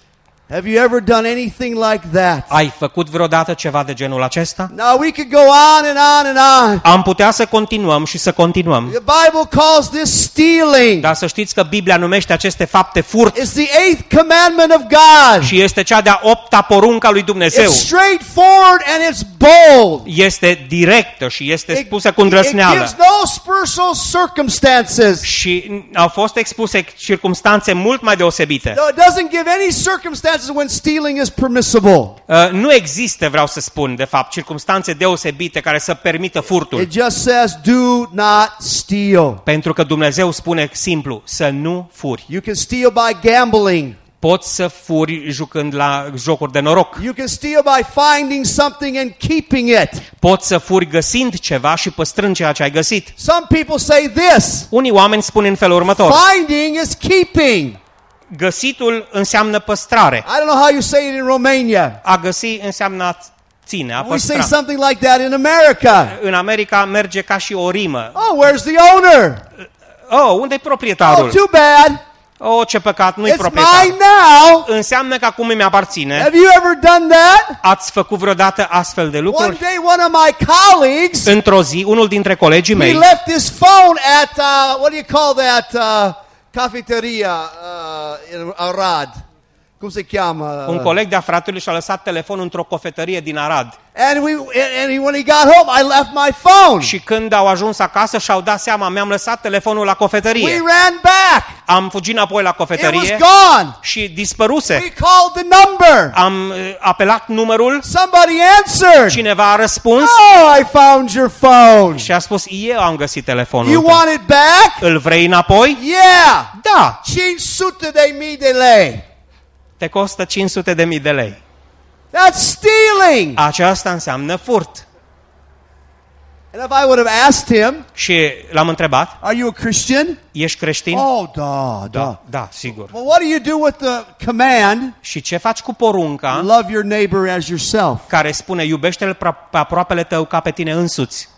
Have you ever done anything like that? Ai făcut vreodată ceva de genul acesta? Now we could go on and on and on. Am putea să continuăm și să continuăm. The Bible calls this stealing. Dar să știți că Biblia numește aceste fapte furt It's the eighth commandment of God. și este cea de-a opta poruncă a lui Dumnezeu. It's straightforward and it's bold. Este directă și este It, spusă cu it îndrăzneală. gives no special circumstances. Și au fost expuse circumstanțe mult mai deosebite. No, it doesn't give any circumstances when stealing is permissible. Uh, nu există, vreau să spun, de fapt, circumstanțe deosebite care să permită furtul. It just says, do not steal. Pentru că Dumnezeu spune simplu, să nu furi. You can steal by gambling. Poți să furi jucând la jocuri de noroc. You can steal by finding something and keeping it. Poți să furi găsind ceva și păstrând ceea ce ai găsit. Some people say this. Unii oameni spun în felul următor. Finding is keeping. Găsitul înseamnă păstrare. I don't know how you say it in Romania. A găsi înseamnă a ține, a We say păstra. something like that in America. În America merge ca și o rimă. Oh, where's the owner? Oh, unde e Oh, proprietarul? too bad. Oh, ce păcat, nu-i It's proprietar. mine now. Înseamnă că acum îmi aparține. Have you ever done that? Ați făcut vreodată astfel de One lucruri? day, one of my colleagues, Într-o zi, unul dintre colegii he mei left his phone at, uh, what do you call that, uh, cafeteria uh, in Arad. Cum se cheamă? un coleg de-a fratelui și-a lăsat telefonul într-o cofetărie din Arad. And we, and he, when he got home, I left my phone. Și când au ajuns acasă și-au dat seama, mi-am lăsat telefonul la We cofetărie. ran back. Am fugit înapoi la It was cofetărie gone. și dispăruse. We called the number. Am uh, apelat numărul, Somebody answered. cineva a răspuns Oh, I found your phone. și a spus, eu am găsit telefonul You tău. want it back? Îl vrei înapoi? Yeah. Da, cinci sute de mii de lei. te costă cinci sute de mii de lei. That's stealing. Aceasta înseamnă furt. And if I would have asked him, Și l-am întrebat, are you a Christian? ești creștin? Oh, da, da. Da, da, sigur. Well, what do you do with the command, Și ce faci cu porunca love your neighbor as yourself? care spune, iubește-l pe aproapele tău ca pe tine însuți?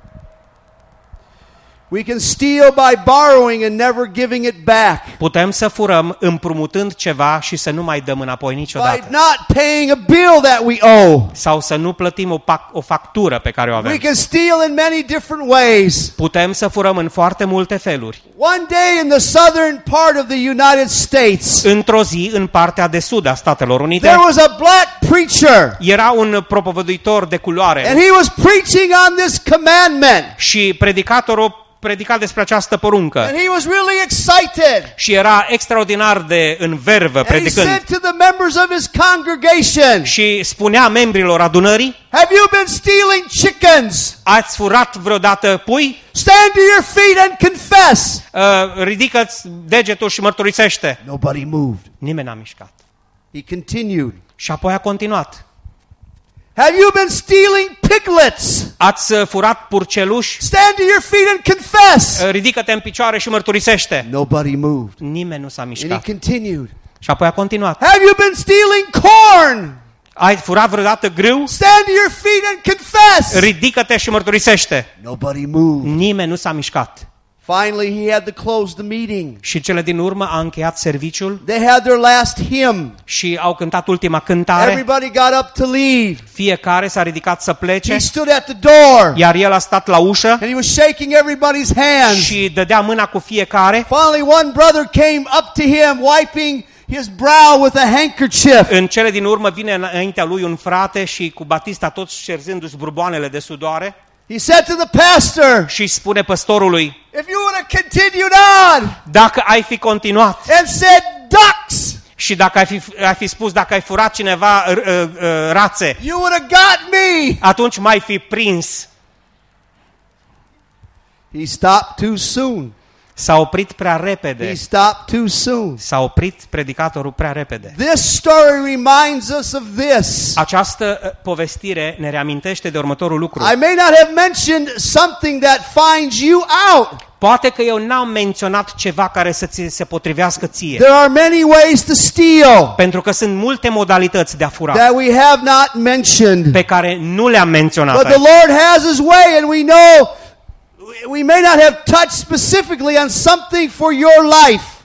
We can steal by borrowing and never giving it back. Putem să furăm împrumutând ceva și să nu mai dăm înapoi By niciodată. not paying a bill that we owe. Sau să nu plătim o, pac- o factură pe care o We avem. can steal in many different ways. Putem să furăm în foarte multe feluri. One day in the southern part of the United States, Într-o zi, în partea de sud a Statelor Unite, there was a black preacher, era un propovăduitor de culoare and he was preaching on this commandment. și predicatorul predica despre această poruncă. And he was really excited. Și era extraordinar de în vervă And he predicând. said to the members of his congregation, Și spunea membrilor adunării, have you been stealing chickens? ați furat vreodată pui? Stand to your feet and confess. Uh, ridică-ți degetul și mărturisește. Nobody moved. Nimeni n-a mișcat. He continued. Și apoi a continuat. Have you been stealing piglets? Ați uh, furat purceluși? Stand to your feet and confess. Uh, ridică-te în picioare și mărturisește. Nobody moved. Nimeni nu s-a And he mișcat. continued. Și apoi a continuat. Have you been stealing corn? Ai furat vreodată grâu? Stand to your feet and confess. Ridică-te și mărturisește. Nobody moved. Nimeni nu s-a mișcat. Finally, he had to close the meeting. Și cele din urmă a încheiat serviciul They had their last hymn. și au cântat ultima cântare. Everybody got up to leave. Fiecare s-a ridicat să plece, He stood at the door. iar el a stat la ușă And he was shaking everybody's hands. și dădea mâna cu fiecare. Finally, one brother came up to him, wiping his brow with a handkerchief. În cele din urmă vine înaintea lui un frate și cu batista tot șerzându-și burboanele de sudoare He said to the pastor, și spune păstorului, if you would have continued on dacă ai fi continuat and said ducks, și dacă ai fi, ai fi spus dacă ai furat cineva uh, uh, rațe, you would have got me. atunci m-ai fi prins. He stopped too soon. S-a oprit prea He repede. stopped too soon. S-a oprit predicatorul prea repede. This story reminds us of this. Această uh, povestire ne reamintește de următorul lucru. I may not have mentioned something that finds you out. Poate că eu n-am menționat ceva care să ți se potrivească ție. There are many ways to steal Pentru că sunt multe modalități de a fura that we have not mentioned. pe care nu le-am menționat But the aici. Lord has His way, and we know we may not have touched specifically on something for your life.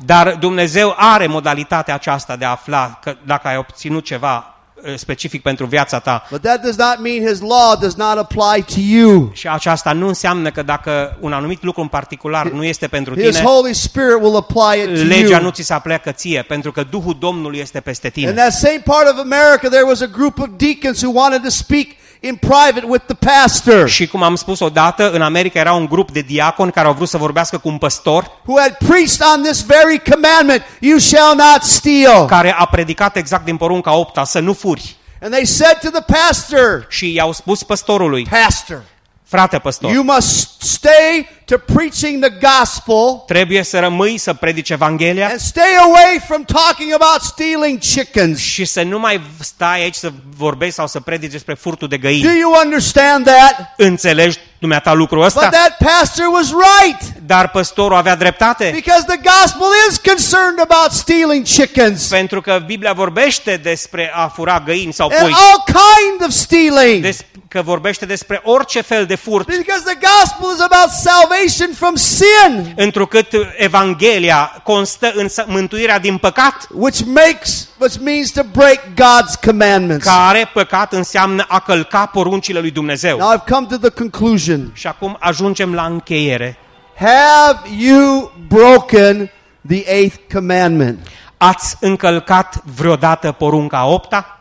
Dar Dumnezeu are modalitatea aceasta de a afla că dacă ai obținut ceva specific pentru viața ta. But that does not mean his law does not apply to you. Și aceasta nu înseamnă că dacă un anumit lucru în particular nu este pentru His tine, Holy Spirit will apply it to legea nu you. ți se apleacă ție, pentru că Duhul Domnului este peste In tine. that same part of America there was a group of deacons who wanted to speak in private with the pastor, Și cum am spus odată, în America era un grup de diaconi care au vrut să vorbească cu un păstor who had preached on this very commandment, you shall not steal. care a predicat exact din porunca opta, să nu furi. And they said to the pastor, Și i-au spus păstorului, Pastor, frate păstor, you must stay to preaching the gospel trebuie să rămâi să predici Evanghelia and stay away from talking about stealing chickens. și să nu mai stai aici să vorbești sau să predici despre furtul de Do găini. you understand that? Înțelegi dumneata lucrul ăsta? But that pastor was right, Dar păstorul avea dreptate, because the gospel is concerned about stealing chickens pentru că Biblia vorbește despre a fura găini sau and pui, all kind of stealing. des- că vorbește despre orice fel de furt, Because the gospel is about salvation from sin, întrucât Evanghelia constă în să- mântuirea din păcat, which makes which means to break God's commandments. care păcat înseamnă a călca poruncile lui Dumnezeu. Now I've come to the conclusion. Și acum ajungem la încheiere. Have you broken the eighth commandment? Ați încălcat vreodată porunca a opta?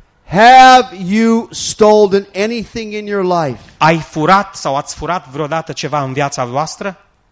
Have you stolen anything in your life? Ai furat sau ați furat vreodată ceva în viața voastră?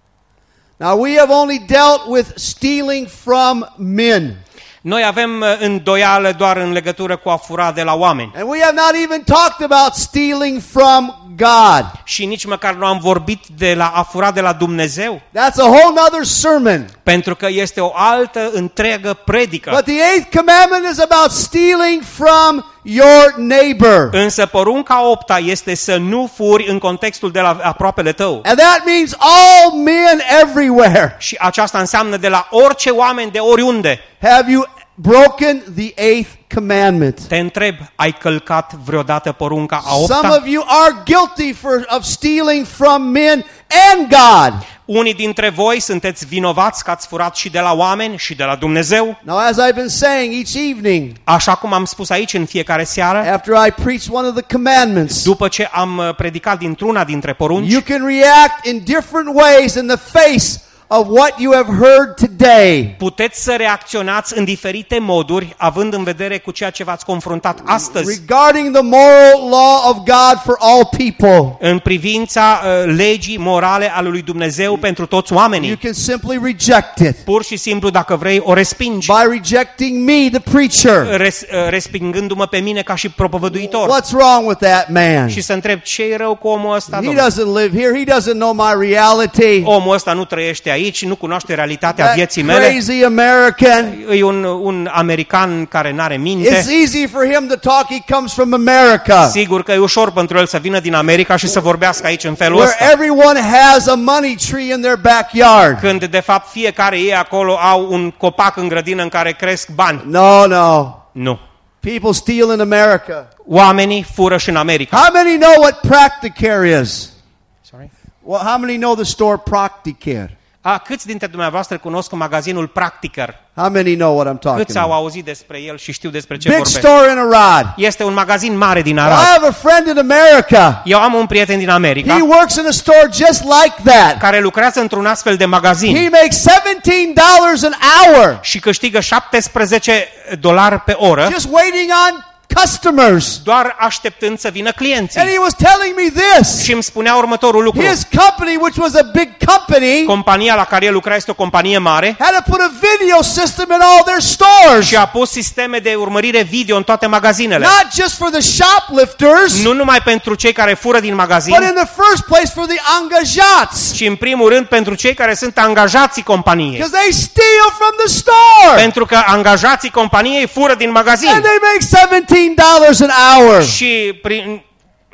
Now we have only dealt with stealing from men. Noi avem uh, îndoială doar în legătură cu a fura de la oameni. And we have not even talked about stealing from God. Și nici măcar nu am vorbit de la a fura de la Dumnezeu, That's a whole nother sermon. pentru că este o altă întreagă predică. But the eighth commandment is about stealing from your neighbor. Însă porunca a opta este să nu furi în contextul de la aproapele tău. And that means all men everywhere. Și aceasta înseamnă de la orice oameni de oriunde. Have you broken the eighth commandment? Te întreb, ai călcat vreodată porunca a Some opta? of you are guilty for, of stealing from men and God. Unii dintre voi sunteți vinovați că ați furat și de la oameni și de la Dumnezeu. Now, as I've been saying each evening, Așa cum am spus aici în fiecare seară, after I preach one of the commandments, după ce am uh, predicat dintr-una dintre porunci, you can react in different ways in the face of what you have heard today. puteți să reacționați în diferite moduri, având în vedere cu ceea ce v-ați confruntat astăzi, Regarding the moral law of God for all people, în privința uh, legii morale ale lui Dumnezeu pentru toți you oamenii. can simply reject it Pur și simplu, dacă vrei, o respingi, by rejecting me, the preacher. res, uh, respingându-mă pe mine ca și propovăduitor. What's wrong with that man? Și să întreb, ce e rău cu omul ăsta, He domnule? doesn't live here. He doesn't know my reality. Omul ăsta nu trăiește aici, nu cunoaște realitatea That vieții mele. crazy American. E un, un american care n-are minte. It's easy for him to talk. He comes from America, Sigur că e ușor pentru el să vină din America și să vorbească aici în felul where ăsta. everyone has a money tree in their backyard. Când de fapt fiecare ei acolo au un copac în grădină în care cresc bani. No, no. Nu. People steal in America. Oamenii fură și în America. How many know what Practicare is? Sorry? Well, how many know the store Practicare? A, câți dintre dumneavoastră cunosc magazinul Practicare? How many know what I'm talking Câți au about? auzit despre el și știu despre ce Big vorbește? store in Arad. Este un magazin mare din I Arad. have a friend in America. Eu am un prieten din He America works in a store just like that. care lucrează într-un astfel de magazin He makes seventeen dollars an hour și câștigă șaptesprezece dolari pe oră, just waiting on customers. doar așteptând să vină clienții. And he was telling me this. Și îmi spunea următorul lucru. His company, which was a big company, Compania la care el lucra este o companie mare had to put a video system in all their stores. și a pus sisteme de urmărire video în toate magazinele. Not just for the shoplifters, Nu numai pentru cei care fură din magazin, but in the first place for the angajats. ci în primul rând pentru cei care sunt angajații companiei. Because they steal from the store. Pentru că angajații companiei fură din magazin. And they make seventeen dollars an hour. Și prin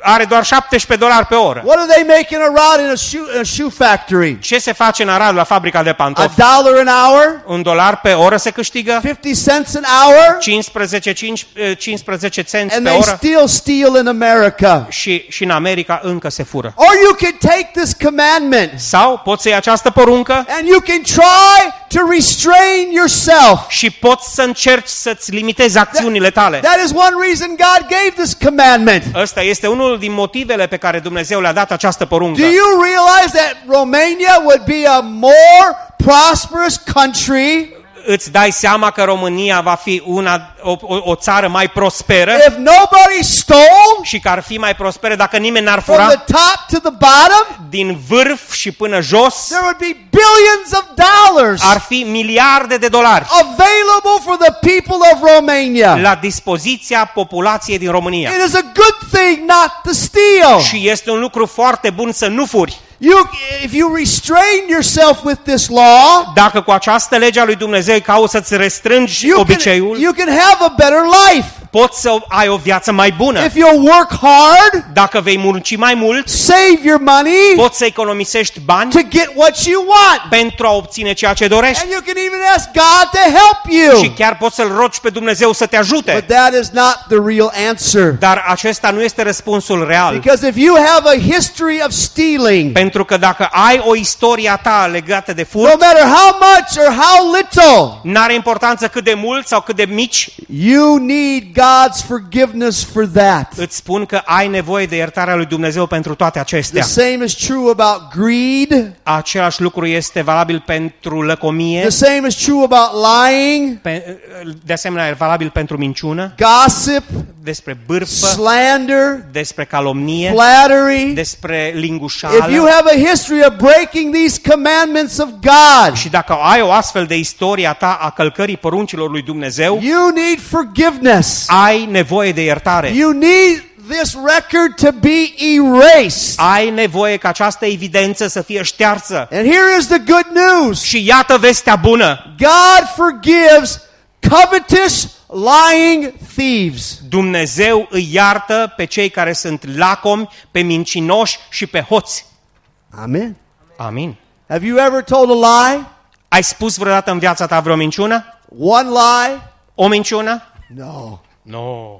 are doar șaptesprezece dolari pe oră. What do they make in Arad in a shoe, in a shoe factory? Ce se face în Arad la fabrica de A pantofi? dollar an hour? Un dolar pe oră se câștigă? fifty cents an hour? cincisprezece, cincisprezece cenți And pe they oră? still steal in America. Și, și în America încă se fură. Or you can take this commandment Sau poți să iei această poruncă and you can try to restrain yourself. și poți să încerci să-ți limitezi acțiunile tale. That is one reason God gave this commandment. Ăsta este unul din motivele pe care Dumnezeu le-a dat această poruncă. Do you realize that Romania would be a more prosperous country Îți dai seama că România va fi una, o, o, o țară mai prosperă if nobody stole și că ar fi mai prosperă dacă nimeni n-ar from fura the top to the bottom? din vârf și până jos? There would be billions of dollars Ar fi miliarde de dolari available for the people of Romania. la dispoziția populației din România. It is a good thing not to steal. Și este un lucru foarte bun să nu furi. You, if you restrain yourself with this law, Dacă cu această lege a lui Dumnezeu cauți să-ți restrângi you can, obiceiul, you can have a better life. poți să ai o viață mai bună. If you work hard, Dacă vei munci mai mult, save your money poți să economisești bani to get what you want. pentru a obține ceea ce dorești. And you can even ask God to help Și you. chiar poți să-L rogi pe Dumnezeu să te But ajute. that is not the real answer. Dar acesta nu este răspunsul real. Because if you have a history of stealing, Pentru că dacă ai o istorie a ta legată de no furt, matter how much or how little, n-are importanță cât de mult sau cât de mici, you need God's forgiveness for that. îți spun că ai nevoie de iertarea lui Dumnezeu pentru toate The acestea. same is true about greed. Același lucru este valabil pentru lăcomie, The same is true about lying, pe- de asemenea e valabil pentru minciună, gossip, despre bârfă, slander, despre calomnie, flattery. despre If you lingușală. have a history of breaking these commandments of God, Și dacă ai o astfel de istorie a ta a călcării poruncilor lui Dumnezeu, you need forgiveness. ai nevoie de iertare. You need this record to be erased. Ai nevoie ca această evidență să fie ștearsă. And here is the good news. Și iată vestea bună. God forgives covetous, lying thieves. Dumnezeu îi iartă pe cei care sunt lacomi, pe mincinoși și pe hoți. Amen. Amin. Have you ever told a lie? Ai spus vreodată în viața ta vreo minciună? One lie? O minciună? No. Nu.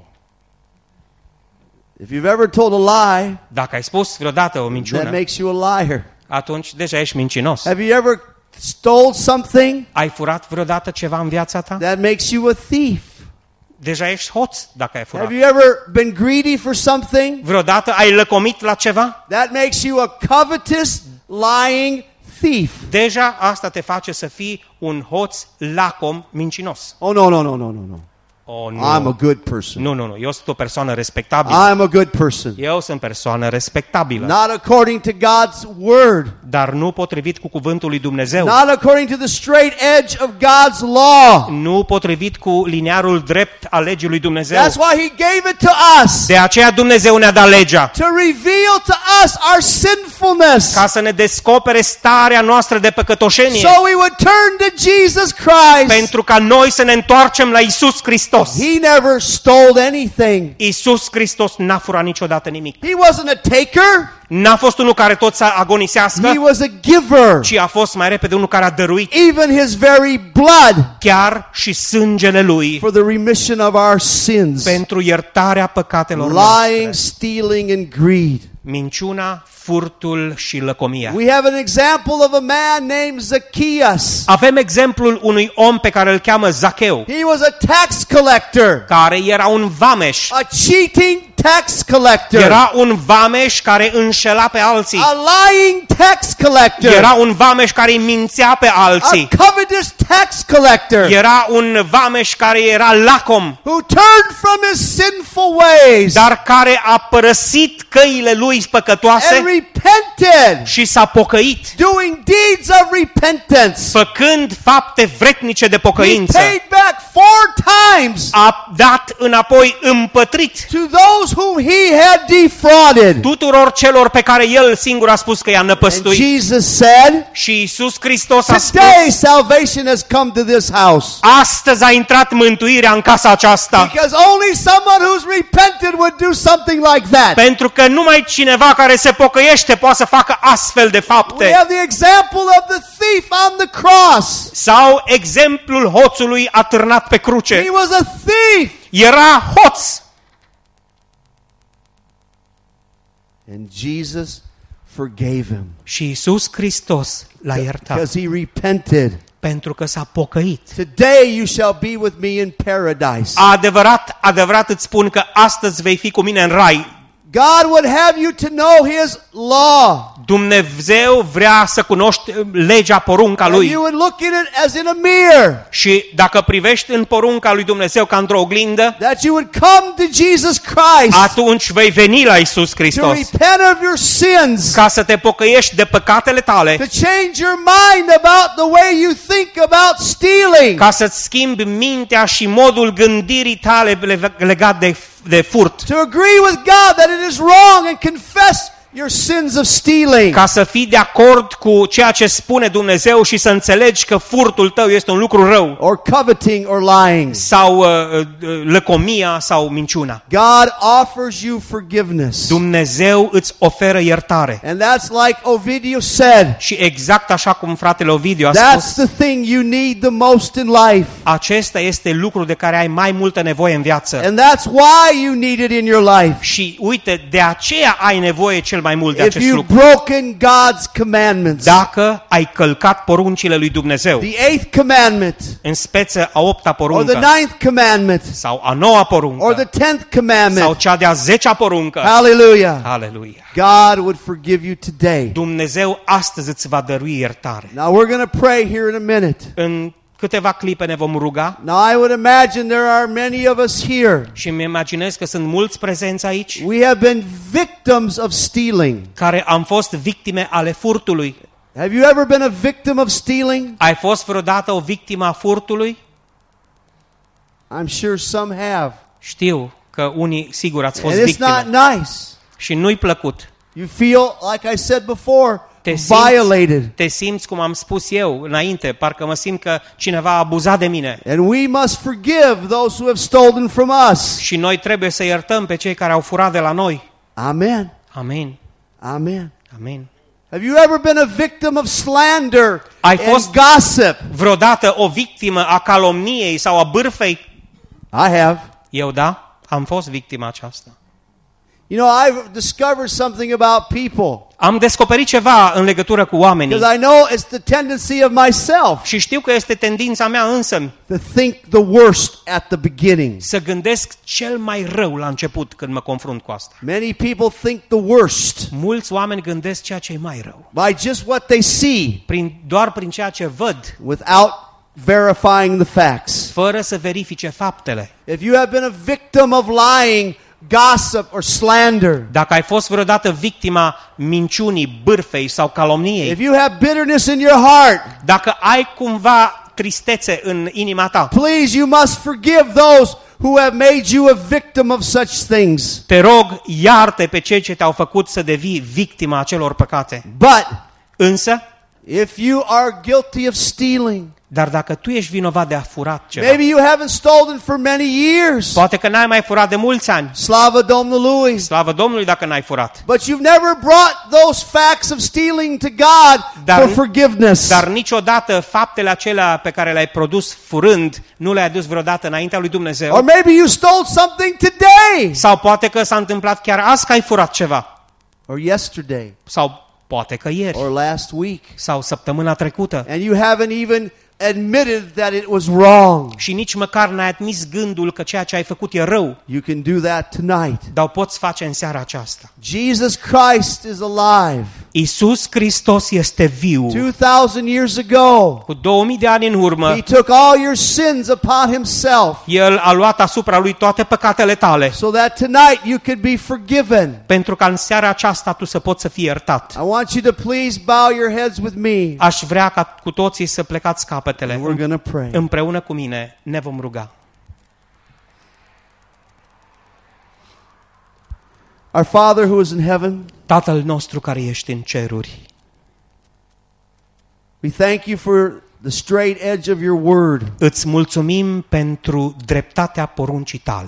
If you've ever told a lie, Dacă ai spus vreodată o that minciună, makes you a liar. atunci deja ești mincinos. Have you ever stole something? Ai furat vreodată ceva în viața ta? That makes you a thief. Deja ești hoț dacă ai furat. Have you ever been greedy for something? Vreodată ai lăcomit la ceva? That makes you a covetous, lying thief. Deja asta te face să fii un hoț lacom mincinos. Oh, no, no, no, no, no, no. Oh, nu. I'm a good person. Nu, nu, nu. Eu sunt o persoană respectabilă. I'm a good person. Eu sunt persoană respectabilă. Not according to God's word. Dar nu potrivit cu cuvântul lui Dumnezeu. Not according to the straight edge of God's law. Nu potrivit cu liniarul drept al legii lui Dumnezeu. That's why He gave it to us. De aceea Dumnezeu ne-a dat legea. To reveal to us our sinfulness. Ca să ne descopere starea noastră de păcătoșenie. So we would turn to Jesus Christ. Pentru ca noi să ne întoarcem la Isus Hristos. He never stole anything. Isus Hristos n-a furat niciodată nimic. He wasn't a taker. N-a fost unul care tot să agonisească, He was a giver. ci a fost mai repede unul care a dăruit Even His very blood chiar și sângele lui for the remission of our sins. pentru iertarea păcatelor Lying, noastre. stealing, and greed. Minciuna, furtul și lăcomia. We have an example of a man named Zacchaeus. Avem exemplul unui om pe care îl cheamă Zacheu, He was a tax collector, care era un vameș. a cheating tax collector, Era un vameș care înșela pe alții. a lying tax collector, Era un vameș care îi mințea pe alții. a covetous tax collector, Era un vameș care era lacom, who turned from his sinful ways dar care a părăsit căile lui păcătoase and repented, și s-a pocăit, doing deeds of repentance. făcând fapte vretnice de He pocăință. paid back four times A dat înapoi împătrit to those whom he had defrauded. tuturor celor pe care el singur a spus că i-a And năpăstuit. Jesus said, Și Iisus Hristos a spus, today salvation has come to this house. astăzi a intrat mântuirea în casa aceasta. Because only someone who's repented would do something like that. Pentru că numai cineva care se pocăiește poate să facă astfel de We fapte. have the example of the thief on the cross. Sau exemplul hoțului atârnat pe cruce. He was a thief. Era hoț. And Jesus forgave him Și Iisus Hristos l-a iertat. because he repented. Pentru că s-a pocăit. Today you shall be with me in paradise. Adevărat, adevărat îți spun că astăzi vei fi cu mine în rai. God would have you to know his law. Dumnezeu vrea să cunoști legea, porunca And lui. you would look at it as in a mirror. Și dacă privești în porunca lui Dumnezeu ca într-o oglindă, That you would come to Jesus Christ atunci vei veni la Iisus to Hristos repent of your sins. ca să te pocăiești de păcatele tale, To change your mind about the way you think about stealing. ca să-ți schimbi mintea și modul gândirii tale legat de, de furt, To agree with God that it is wrong and confess your sins of stealing. ca să fii de acord cu ceea ce spune Dumnezeu și să înțelegi că furtul tău este un lucru rău, Or coveting or lying. sau uh, uh, lăcomia sau minciuna. God offers you forgiveness. Dumnezeu îți oferă iertare. And that's like Ovidio said. Și exact așa cum fratele Ovidiu a That's spus, the thing you need the most in life. acesta este lucru de care ai mai multă nevoie în viață. And that's why you need it in your life. Și uite, de aceea ai nevoie cel mai mult de If acest you've lucru. broken God's commandments. Dacă ai călcat poruncile lui Dumnezeu, The eighth commandment. în speță a opta Or the poruncă, ninth commandment. sau a noua Or poruncă, the tenth sau commandment. cea de-a zecea poruncă. Hallelujah. Aleluia! God would forgive you today. Dumnezeu astăzi îți va dărui iertare. Now we're going to pray here in a minute. În câteva clipe ne vom ruga Now I would imagine there are many of us here. și îmi imaginez că sunt mulți prezenți aici We have been victims of stealing. care am fost victime ale furtului. Have you ever been a victim of stealing? Ai fost vreodată o victimă a furtului? I'm sure some have. Știu că unii sigur ați fost And it's not victime nice. și nu-i plăcut. You feel, like I said before, Te simți, violated. te simți, cum am spus eu înainte, parcă mă simt că cineva a abuzat de mine. And we must forgive those who have stolen from us. Și noi trebuie să iertăm pe cei care au furat de la noi. Amen. Amin. Amen. Amin. Have you ever been a victim of slander Ai and fost- gossip? Vreodată o victimă a calomniei sau a bârfei? I have. Eu da, am fost victima aceasta. You know, I've discovered something about people. Am descoperit ceva în legătură cu oamenii Because I know it's the tendency of myself și știu că este tendința mea însă to think the worst at the beginning. să gândesc cel mai rău la început când mă confrunt cu asta. Many people think the worst Mulți oameni gândesc ceea ce e mai rău, by just what they see prin, doar prin ceea ce văd, without verifying the facts. fără să verifice faptele. If you have been a victim of lying, gossip, or slander, Dacă ai fost vreodată victima minciunii, bârfei sau calomniei, if you have bitterness in your heart, dacă ai cumva tristețe în inima ta, please, you must forgive those who have made you a victim of such things. te rog, iartă pe cei ce te-au făcut să devii victima acelor păcate. But Însă, if you are guilty of stealing, dar dacă tu ești vinovat de a furat ceva, maybe you haven't stolen for many years. poate că n-ai mai furat de mulți ani, Slava Domnului. slavă Domnului dacă n-ai furat, But you've never brought those facts of stealing to God Dar- for forgiveness. dar niciodată faptele acelea pe care le-ai produs furând, nu le-ai adus vreodată înaintea lui Or Dumnezeu. maybe you stole something today Sau poate că s-a întâmplat chiar azi că ai furat ceva. or yesterday Sau poate că ieri. or last week. Sau săptămâna trecută. And you haven't even admitted that it was wrong. Și nici măcar n-ai admis gândul că ceea ce ai făcut e rău. You can do that tonight. Dar o poți face în seara aceasta. Jesus Christ is alive. Iisus Hristos este viu. two thousand years ago, Cu două mii de ani în urmă, He took all your sins upon Himself El a luat asupra Lui toate păcatele tale, so that tonight you could be forgiven. pentru ca în seara aceasta tu să poți să fii iertat. I want you to please bow your heads with me. Aș vrea ca cu toții să plecați capetele. And we're going to pray. Împreună cu mine ne vom ruga. Our Father who is in heaven, Tatăl nostru care ești în ceruri, we thank you for the straight edge of your word. îți mulțumim pentru dreptatea poruncii tale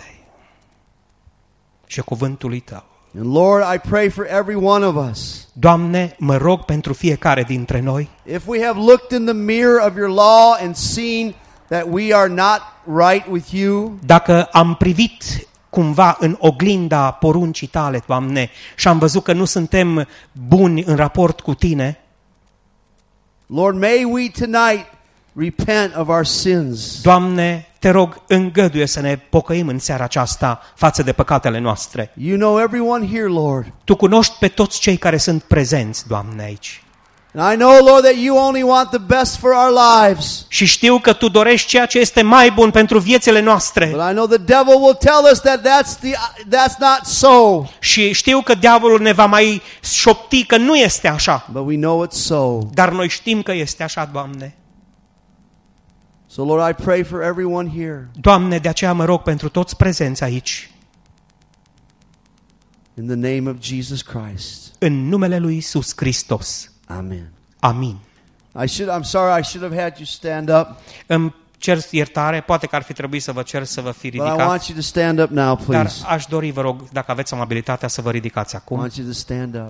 și cuvântului tău. And Lord, I pray for every one of us. Doamne, mă rog pentru fiecare dintre noi. If we have looked in the mirror of your law and seen that we are not right with you, Dacă am privit cumva în oglinda poruncii tale, Doamne, și am văzut că nu suntem buni în raport cu tine, Lord, may we tonight repent of our sins. Doamne, te rog, îngăduie să ne pocăim în seara aceasta față de păcatele noastre. You know everyone here, Lord. Tu cunoști pe toți cei care sunt prezenți, Doamne, aici. And I know, Lord, that you only want the best for our lives. Și știu că tu dorești ceea ce este mai bun pentru viețile noastre. But I know the devil will tell us that that's the that's not so. Și știu că diavolul ne va mai șopti că nu este așa. But we know it's so. Dar noi știm că este așa, Doamne. So Lord, I pray for everyone here. Doamne, de aceea mă rog pentru toți prezenți aici. In the name of Jesus Christ. În numele lui Iisus Hristos. Amen. Amin. I should I'm sorry I should have had you stand up. Îmi cer iertare, poate că ar fi trebuit să vă cer să vă fi But I ridicat. want you to stand up now, Dar please. aș dori, vă rog, dacă aveți amabilitatea să vă ridicați I acum. want you to stand up.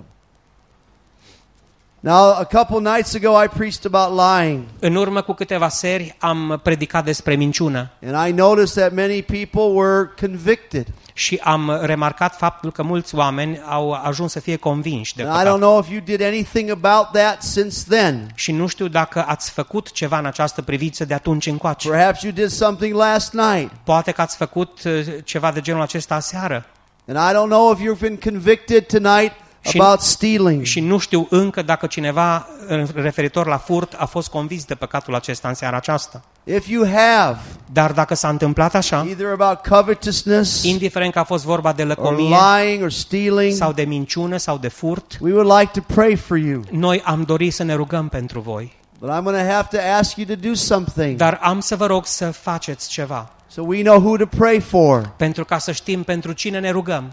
Now, a couple nights ago I preached about lying. În urmă cu câteva seri am predicat despre minciună And I noticed that many people were convicted. și am remarcat faptul că mulți oameni au ajuns să fie convinși de And I don't păcat. know if you did anything about that since then. Și nu știu dacă ați făcut ceva în această privință de atunci încoace. Perhaps you did something last night. Poate că ați făcut uh, ceva de genul acesta aseară. And I don't know if you've been convicted tonight Și- about stealing. Și nu știu încă dacă cineva, în referitor la furt, a fost convins de păcatul acesta în seara aceasta. If you have, Dar dacă s-a întâmplat așa, either about covetousness indiferent că a fost vorba de or lăcomie lying or stealing, sau de minciună sau de furt, we would like to pray for you. noi am dorit să ne rugăm pentru voi. But I'm going to have to ask you to do something Dar am să vă rog să faceți ceva, so we know who to pray for. pentru ca să știm pentru cine ne rugăm.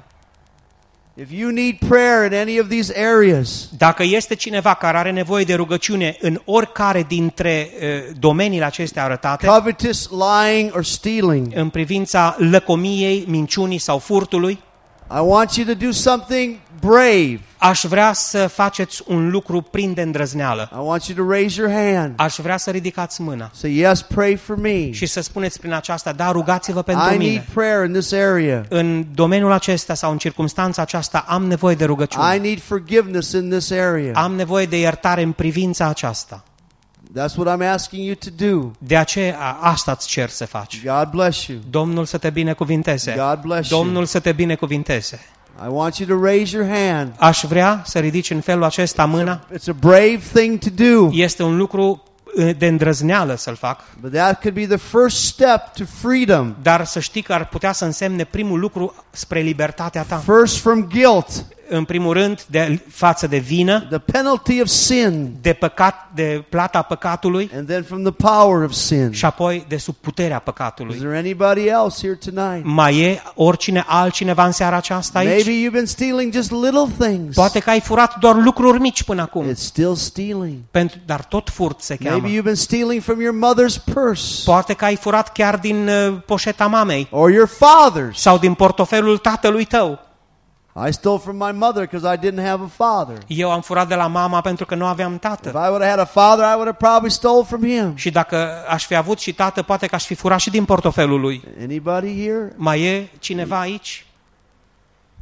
If you need prayer in any of these areas, Dacă este cineva care are nevoie de rugăciune în oricare dintre uh, domeniile acestea arătate, covetous, lying, or stealing, în privința lăcomiei, minciunii sau furtului, I want you to do something brave. aș vrea să faceți un lucru plin de îndrăzneală. I want you to raise your hand. Aș vrea să ridicați mâna Say, yes, pray for me. și să spuneți prin aceasta, da, rugați-vă pentru I need mine. prayer in this area. În domeniul acesta sau în circumstanța aceasta am nevoie de I rugăciune. need forgiveness in this area. Am nevoie de iertare în privința aceasta. That's what I'm asking you to do. De aceea asta îți cer să faci. God bless you. Domnul să te binecuvinteze. God bless you. Domnul să te binecuvinteze. I want you to raise your hand. Aș vrea să ridici în felul acesta mâna. It's a brave thing to do, Este un lucru de îndrăzneală să-l fac, but that could be the first step to freedom. dar să știi că ar putea să însemne primul lucru spre libertatea ta. First from guilt, În primul rând, de față de vină, the penalty of sin, de păcat, de plata păcatului and then from the power of sin. și apoi de sub puterea Is păcatului. there anybody else here tonight? Mai e oricine altcineva în seara aceasta aici? Maybe you've been stealing just little things. Poate că ai furat doar lucruri mici până acum, It's still stealing. pentru, dar tot furt se cheamă. Maybe you've been stealing from your mother's purse Poate că ai furat chiar din uh, poșeta mamei or your father's. sau din portofelul tatălui tău. I stole from my mother because I didn't have a father. Eu am furat de la mama pentru că nu aveam If tată. I would have had a father, I would have probably stole from him. Și dacă aș fi avut și tată, poate că aș fi furat și din portofelul lui. Anybody here? Mai e cineva aici?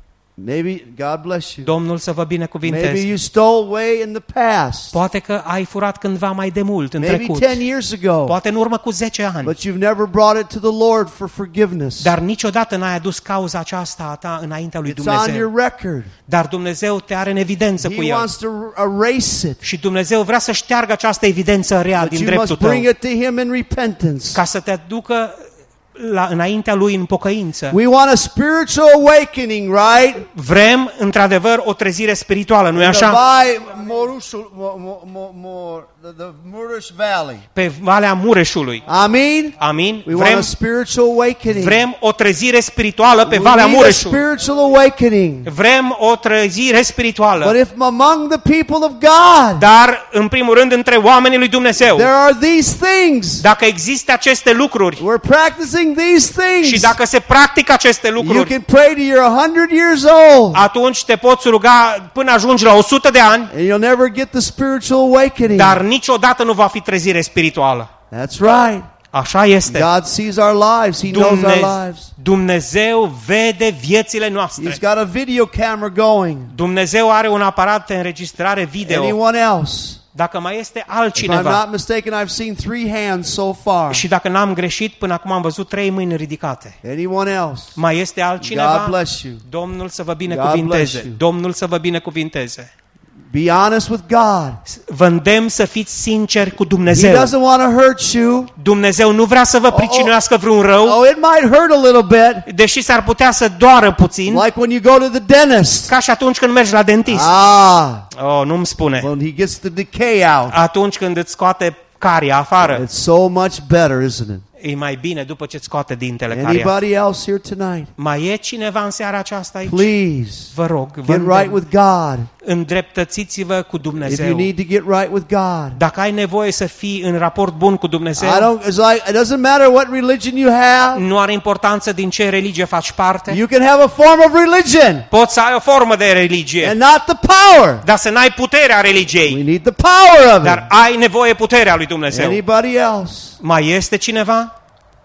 Maybe God bless you. Domnul să vă Maybe binecuvinteze. you stole way in the past. Poate că ai furat cândva mai de mult, în Maybe trecut. ten years ago. Poate în urmă cu zece ani. But you've never brought it to the Lord for forgiveness. Dar niciodată n-ai adus cauza aceasta a ta înaintea lui It's on your Dumnezeu. record. Dar Dumnezeu te are în evidență cu He el. wants to erase it. Și Dumnezeu vrea să șteargă această evidență rea But din you dreptul must tău, bring it to Him in repentance. ca să te ducă la, înaintea lui în pocăință. We want a spiritual awakening, right? Vrem, într-adevăr, o trezire spirituală, nu-i The așa? Vai- Morusul- Mo- Mo- Mo- Mo- the- the Mureș Valley. Pe Valea Mureșului. Amen? Amin? We want a Vrem, spiritual awakening. vrem o trezire spirituală pe We Valea need a Mureșului. spiritual awakening. Vrem o trezire spirituală. But if among the people of God Dar, în primul rând, între oamenii lui Dumnezeu, there are these things, dacă există aceste lucruri we're practicing these things, și dacă se practică aceste you lucruri, can pray to you're one hundred years old atunci te poți ruga până ajungi la o sută de ani, and you'll never get the spiritual awakening. dar niciodată nu va fi trezire spirituală. That's right. Așa este. God sees our lives. He knows our Dumne- lives. Dumnezeu vede viețile noastre. He's got a video camera going. Dumnezeu are un aparat de înregistrare video. Anyone else? Dacă mai este If I'm altcineva, not mistaken, I've seen three hands so far. și dacă n-am greșit, până acum am văzut trei mâini ridicate. Anyone else? Mai este God altcineva? bless you. Domnul să vă God bless binecuvinteze. you. Domnul să vă binecuvinteze. Be honest with God. Vă îndemn să fiți sinceri cu He Dumnezeu. doesn't want to hurt you. Dumnezeu nu vrea să vă pricinuiască vreun rău, Oh, it might hurt a little bit, deși s-ar putea să doară puțin, like when you go to the dentist. ca și atunci când mergi la dentist. Ah, Oh, nu-mi spune. when he gets the decay out. Atunci când îți scoate caria afară, It's so much better, isn't it? e mai bine după ce îți scoate dintele caria. Anybody else here tonight? Mai e cineva în seara aceasta aici? Please Vă rog, vă get right îndemn. with God. Îndreptățiți-vă cu If you Dumnezeu. need to get right with God. Dacă ai nevoie să fii în raport bun cu I Dumnezeu, don't. It's like it doesn't matter what religion you have. nu are importanță din ce religie faci parte. You can have a form of religion Poți să ai o formă de religie, and not the power. dar să n-ai puterea We religiei. need the power of Dar it. ai nevoie puterea lui Dumnezeu. Anybody else? Mai este cineva?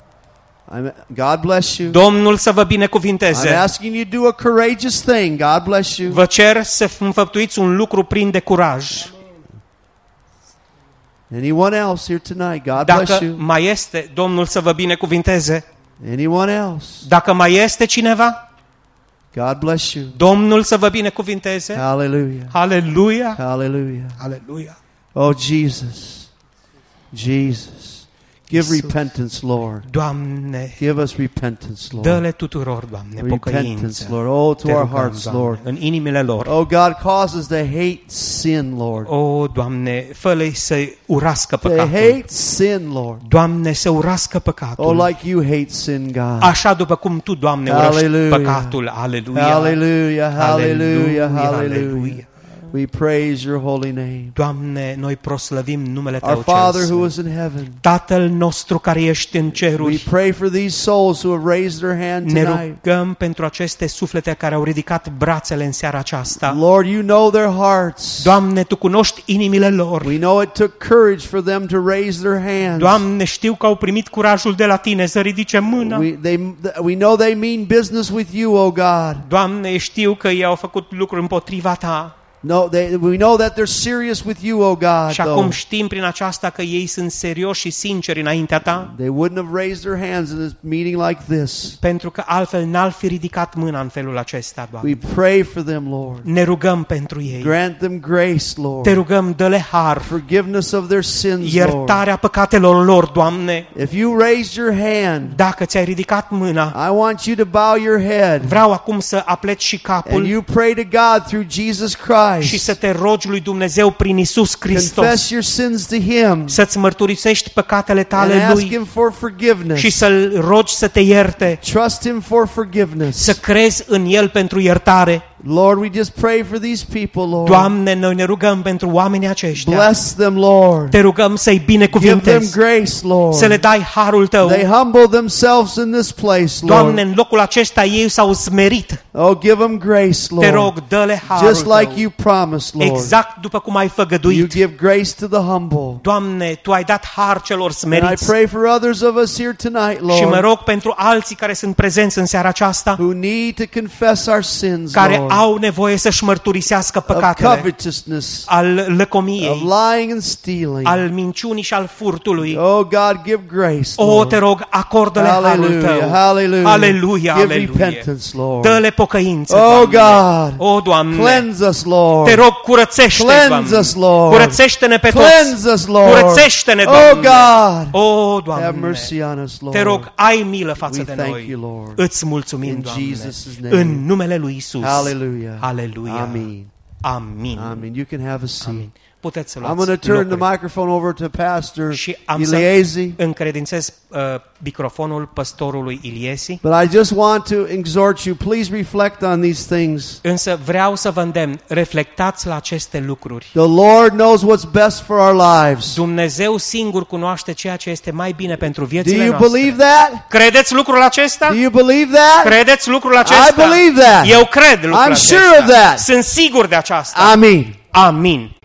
I'm, God bless you. Domnul să vă I'm binecuvinteze. asking you to do a courageous thing. God bless you. Vă cer să înfăptuiți un lucru plin de curaj. Anyone else here tonight? God bless Dacă you. mai este, Domnul să vă binecuvinteze. Anyone else? Dacă mai este cineva, God bless you. Domnul să vă binecuvinteze. Hallelujah. Aleluia! Hallelujah. Aleluia! Oh, Jesus. Jesus. Give Iisus. repentance, Lord. Doamne, Give us repentance, Lord. dă-le tuturor, Doamne, Repentance, pocăință. Lord. Oh, to Te our rugăm, hearts, Doamne, Lord. în inimile lor. Oh, God, cause us to hate sin, Lord. O, Doamne, fă-le să urască To păcatul. hate sin, Lord. Doamne, să urască păcatul. Oh, like you hate sin, God. Așa după cum Tu, Doamne, urăști Hallelujah. păcatul. Aleluia! Hallelujah, hallelujah, Aleluia, hallelujah. aleluia. We praise your holy name. Doamne, noi proslăvim numele Our Tău cel Father who sfânt. is in heaven, Tatăl nostru care ești în we ceruri, pray for these souls who have raised their hand ne tonight. rugăm pentru aceste suflete care au ridicat brațele în seara aceasta. Lord, you know their hearts. Doamne, Tu cunoști inimile lor. We know it took courage for them to raise their hands. Doamne, știu că au primit curajul de la Tine să ridice mâna. We, they, we know they mean business with you, oh God. Doamne, știu că ei au făcut lucruri împotriva Ta. No, they, we know that they're serious with you, oh God. Și acum Though. știm prin aceasta că ei sunt serioși și sinceri înaintea Ta, They wouldn't have raised their hands in a meeting like this. pentru că altfel n-ar fi ridicat mâna în felul acesta, Doamne. We pray for them, Lord. Ne rugăm pentru ei. Grant them grace, Te Lord. rugăm, dă-le har, Forgiveness of their sins, Lord. iertarea păcatelor lor, Doamne. If you raised your hand, Dacă ți-ai ridicat mâna, I want you to bow your head vreau acum să apleci și and capul you pray to God through Jesus și Christ. să te rogi lui Dumnezeu prin Isus Confess Hristos, your sins to Him să-ți mărturisești păcatele and tale ask lui Him for forgiveness. și să-L rogi să te ierte, Trust Him for forgiveness. să crezi în El pentru iertare. Lord, we just pray for these people, Lord. Doamne, noi ne rugăm pentru oamenii aceștia. Bless them, Lord. Te rugăm să-i Give them binecuvintezi, grace, Lord. să le dai harul Tău. They humble themselves in this place, Doamne, Lord. în locul acesta ei s-au smerit. Oh, give them grace, Te Lord. rog, dă-le harul Just like Tău. you promised, Lord. Exact după cum ai You făgăduit. give grace to the humble. Doamne, Tu ai dat har celor And I smeriți. pray for others of us here tonight, Și mă Lord, rog pentru alții care sunt prezenți în seara aceasta, who need to confess our sins, care Lord. Lord, au nevoie să-și mărturisească of păcatele, covetousness, al of lăcomiei, lying and stealing. al minciunii și al furtului. Oh God, give grace, O, Lord. te rog, acordă-le harul Hallelujah, tău. hallelujah. Aleluia, Give aleluia. repentance, Lord. Dă-le pocăință, Oh Doamne. God, O, Doamne, cleanse us, Lord. te rog, curățește, Cleanse Doamne. us, Lord. Curățește-ne pe toți. Cleanse us, Lord. Curățește-ne, Oh Doamne. God, O, have Doamne, mercy on us, Lord. te rog, ai milă față We de thank noi. you, Lord. Îți mulțumim, In Doamne. Jesus' name. În numele lui Isus. Hallelujah. Aleluia. Amen. Amin. Amen. You can have a seat. Amin. Puteți să I'm luați going to turn the locuri. microphone over to Pastor Și am să Iliezi. încredințez uh, microfonul păstorului Iliesi. But I just want to exhort you, please reflect on these things. Însă vreau să vă îndemn, reflectați la aceste lucruri. The Lord knows what's best for our lives. Dumnezeu singur cunoaște ceea ce este mai bine pentru Do viețile you noastre. believe that? Credeți lucrul acesta? Do you believe that? Credeți lucrul acesta? I believe that. Eu cred lucrul I'm acesta. sure of that. Sunt sigur de aceasta. Amen. Amin.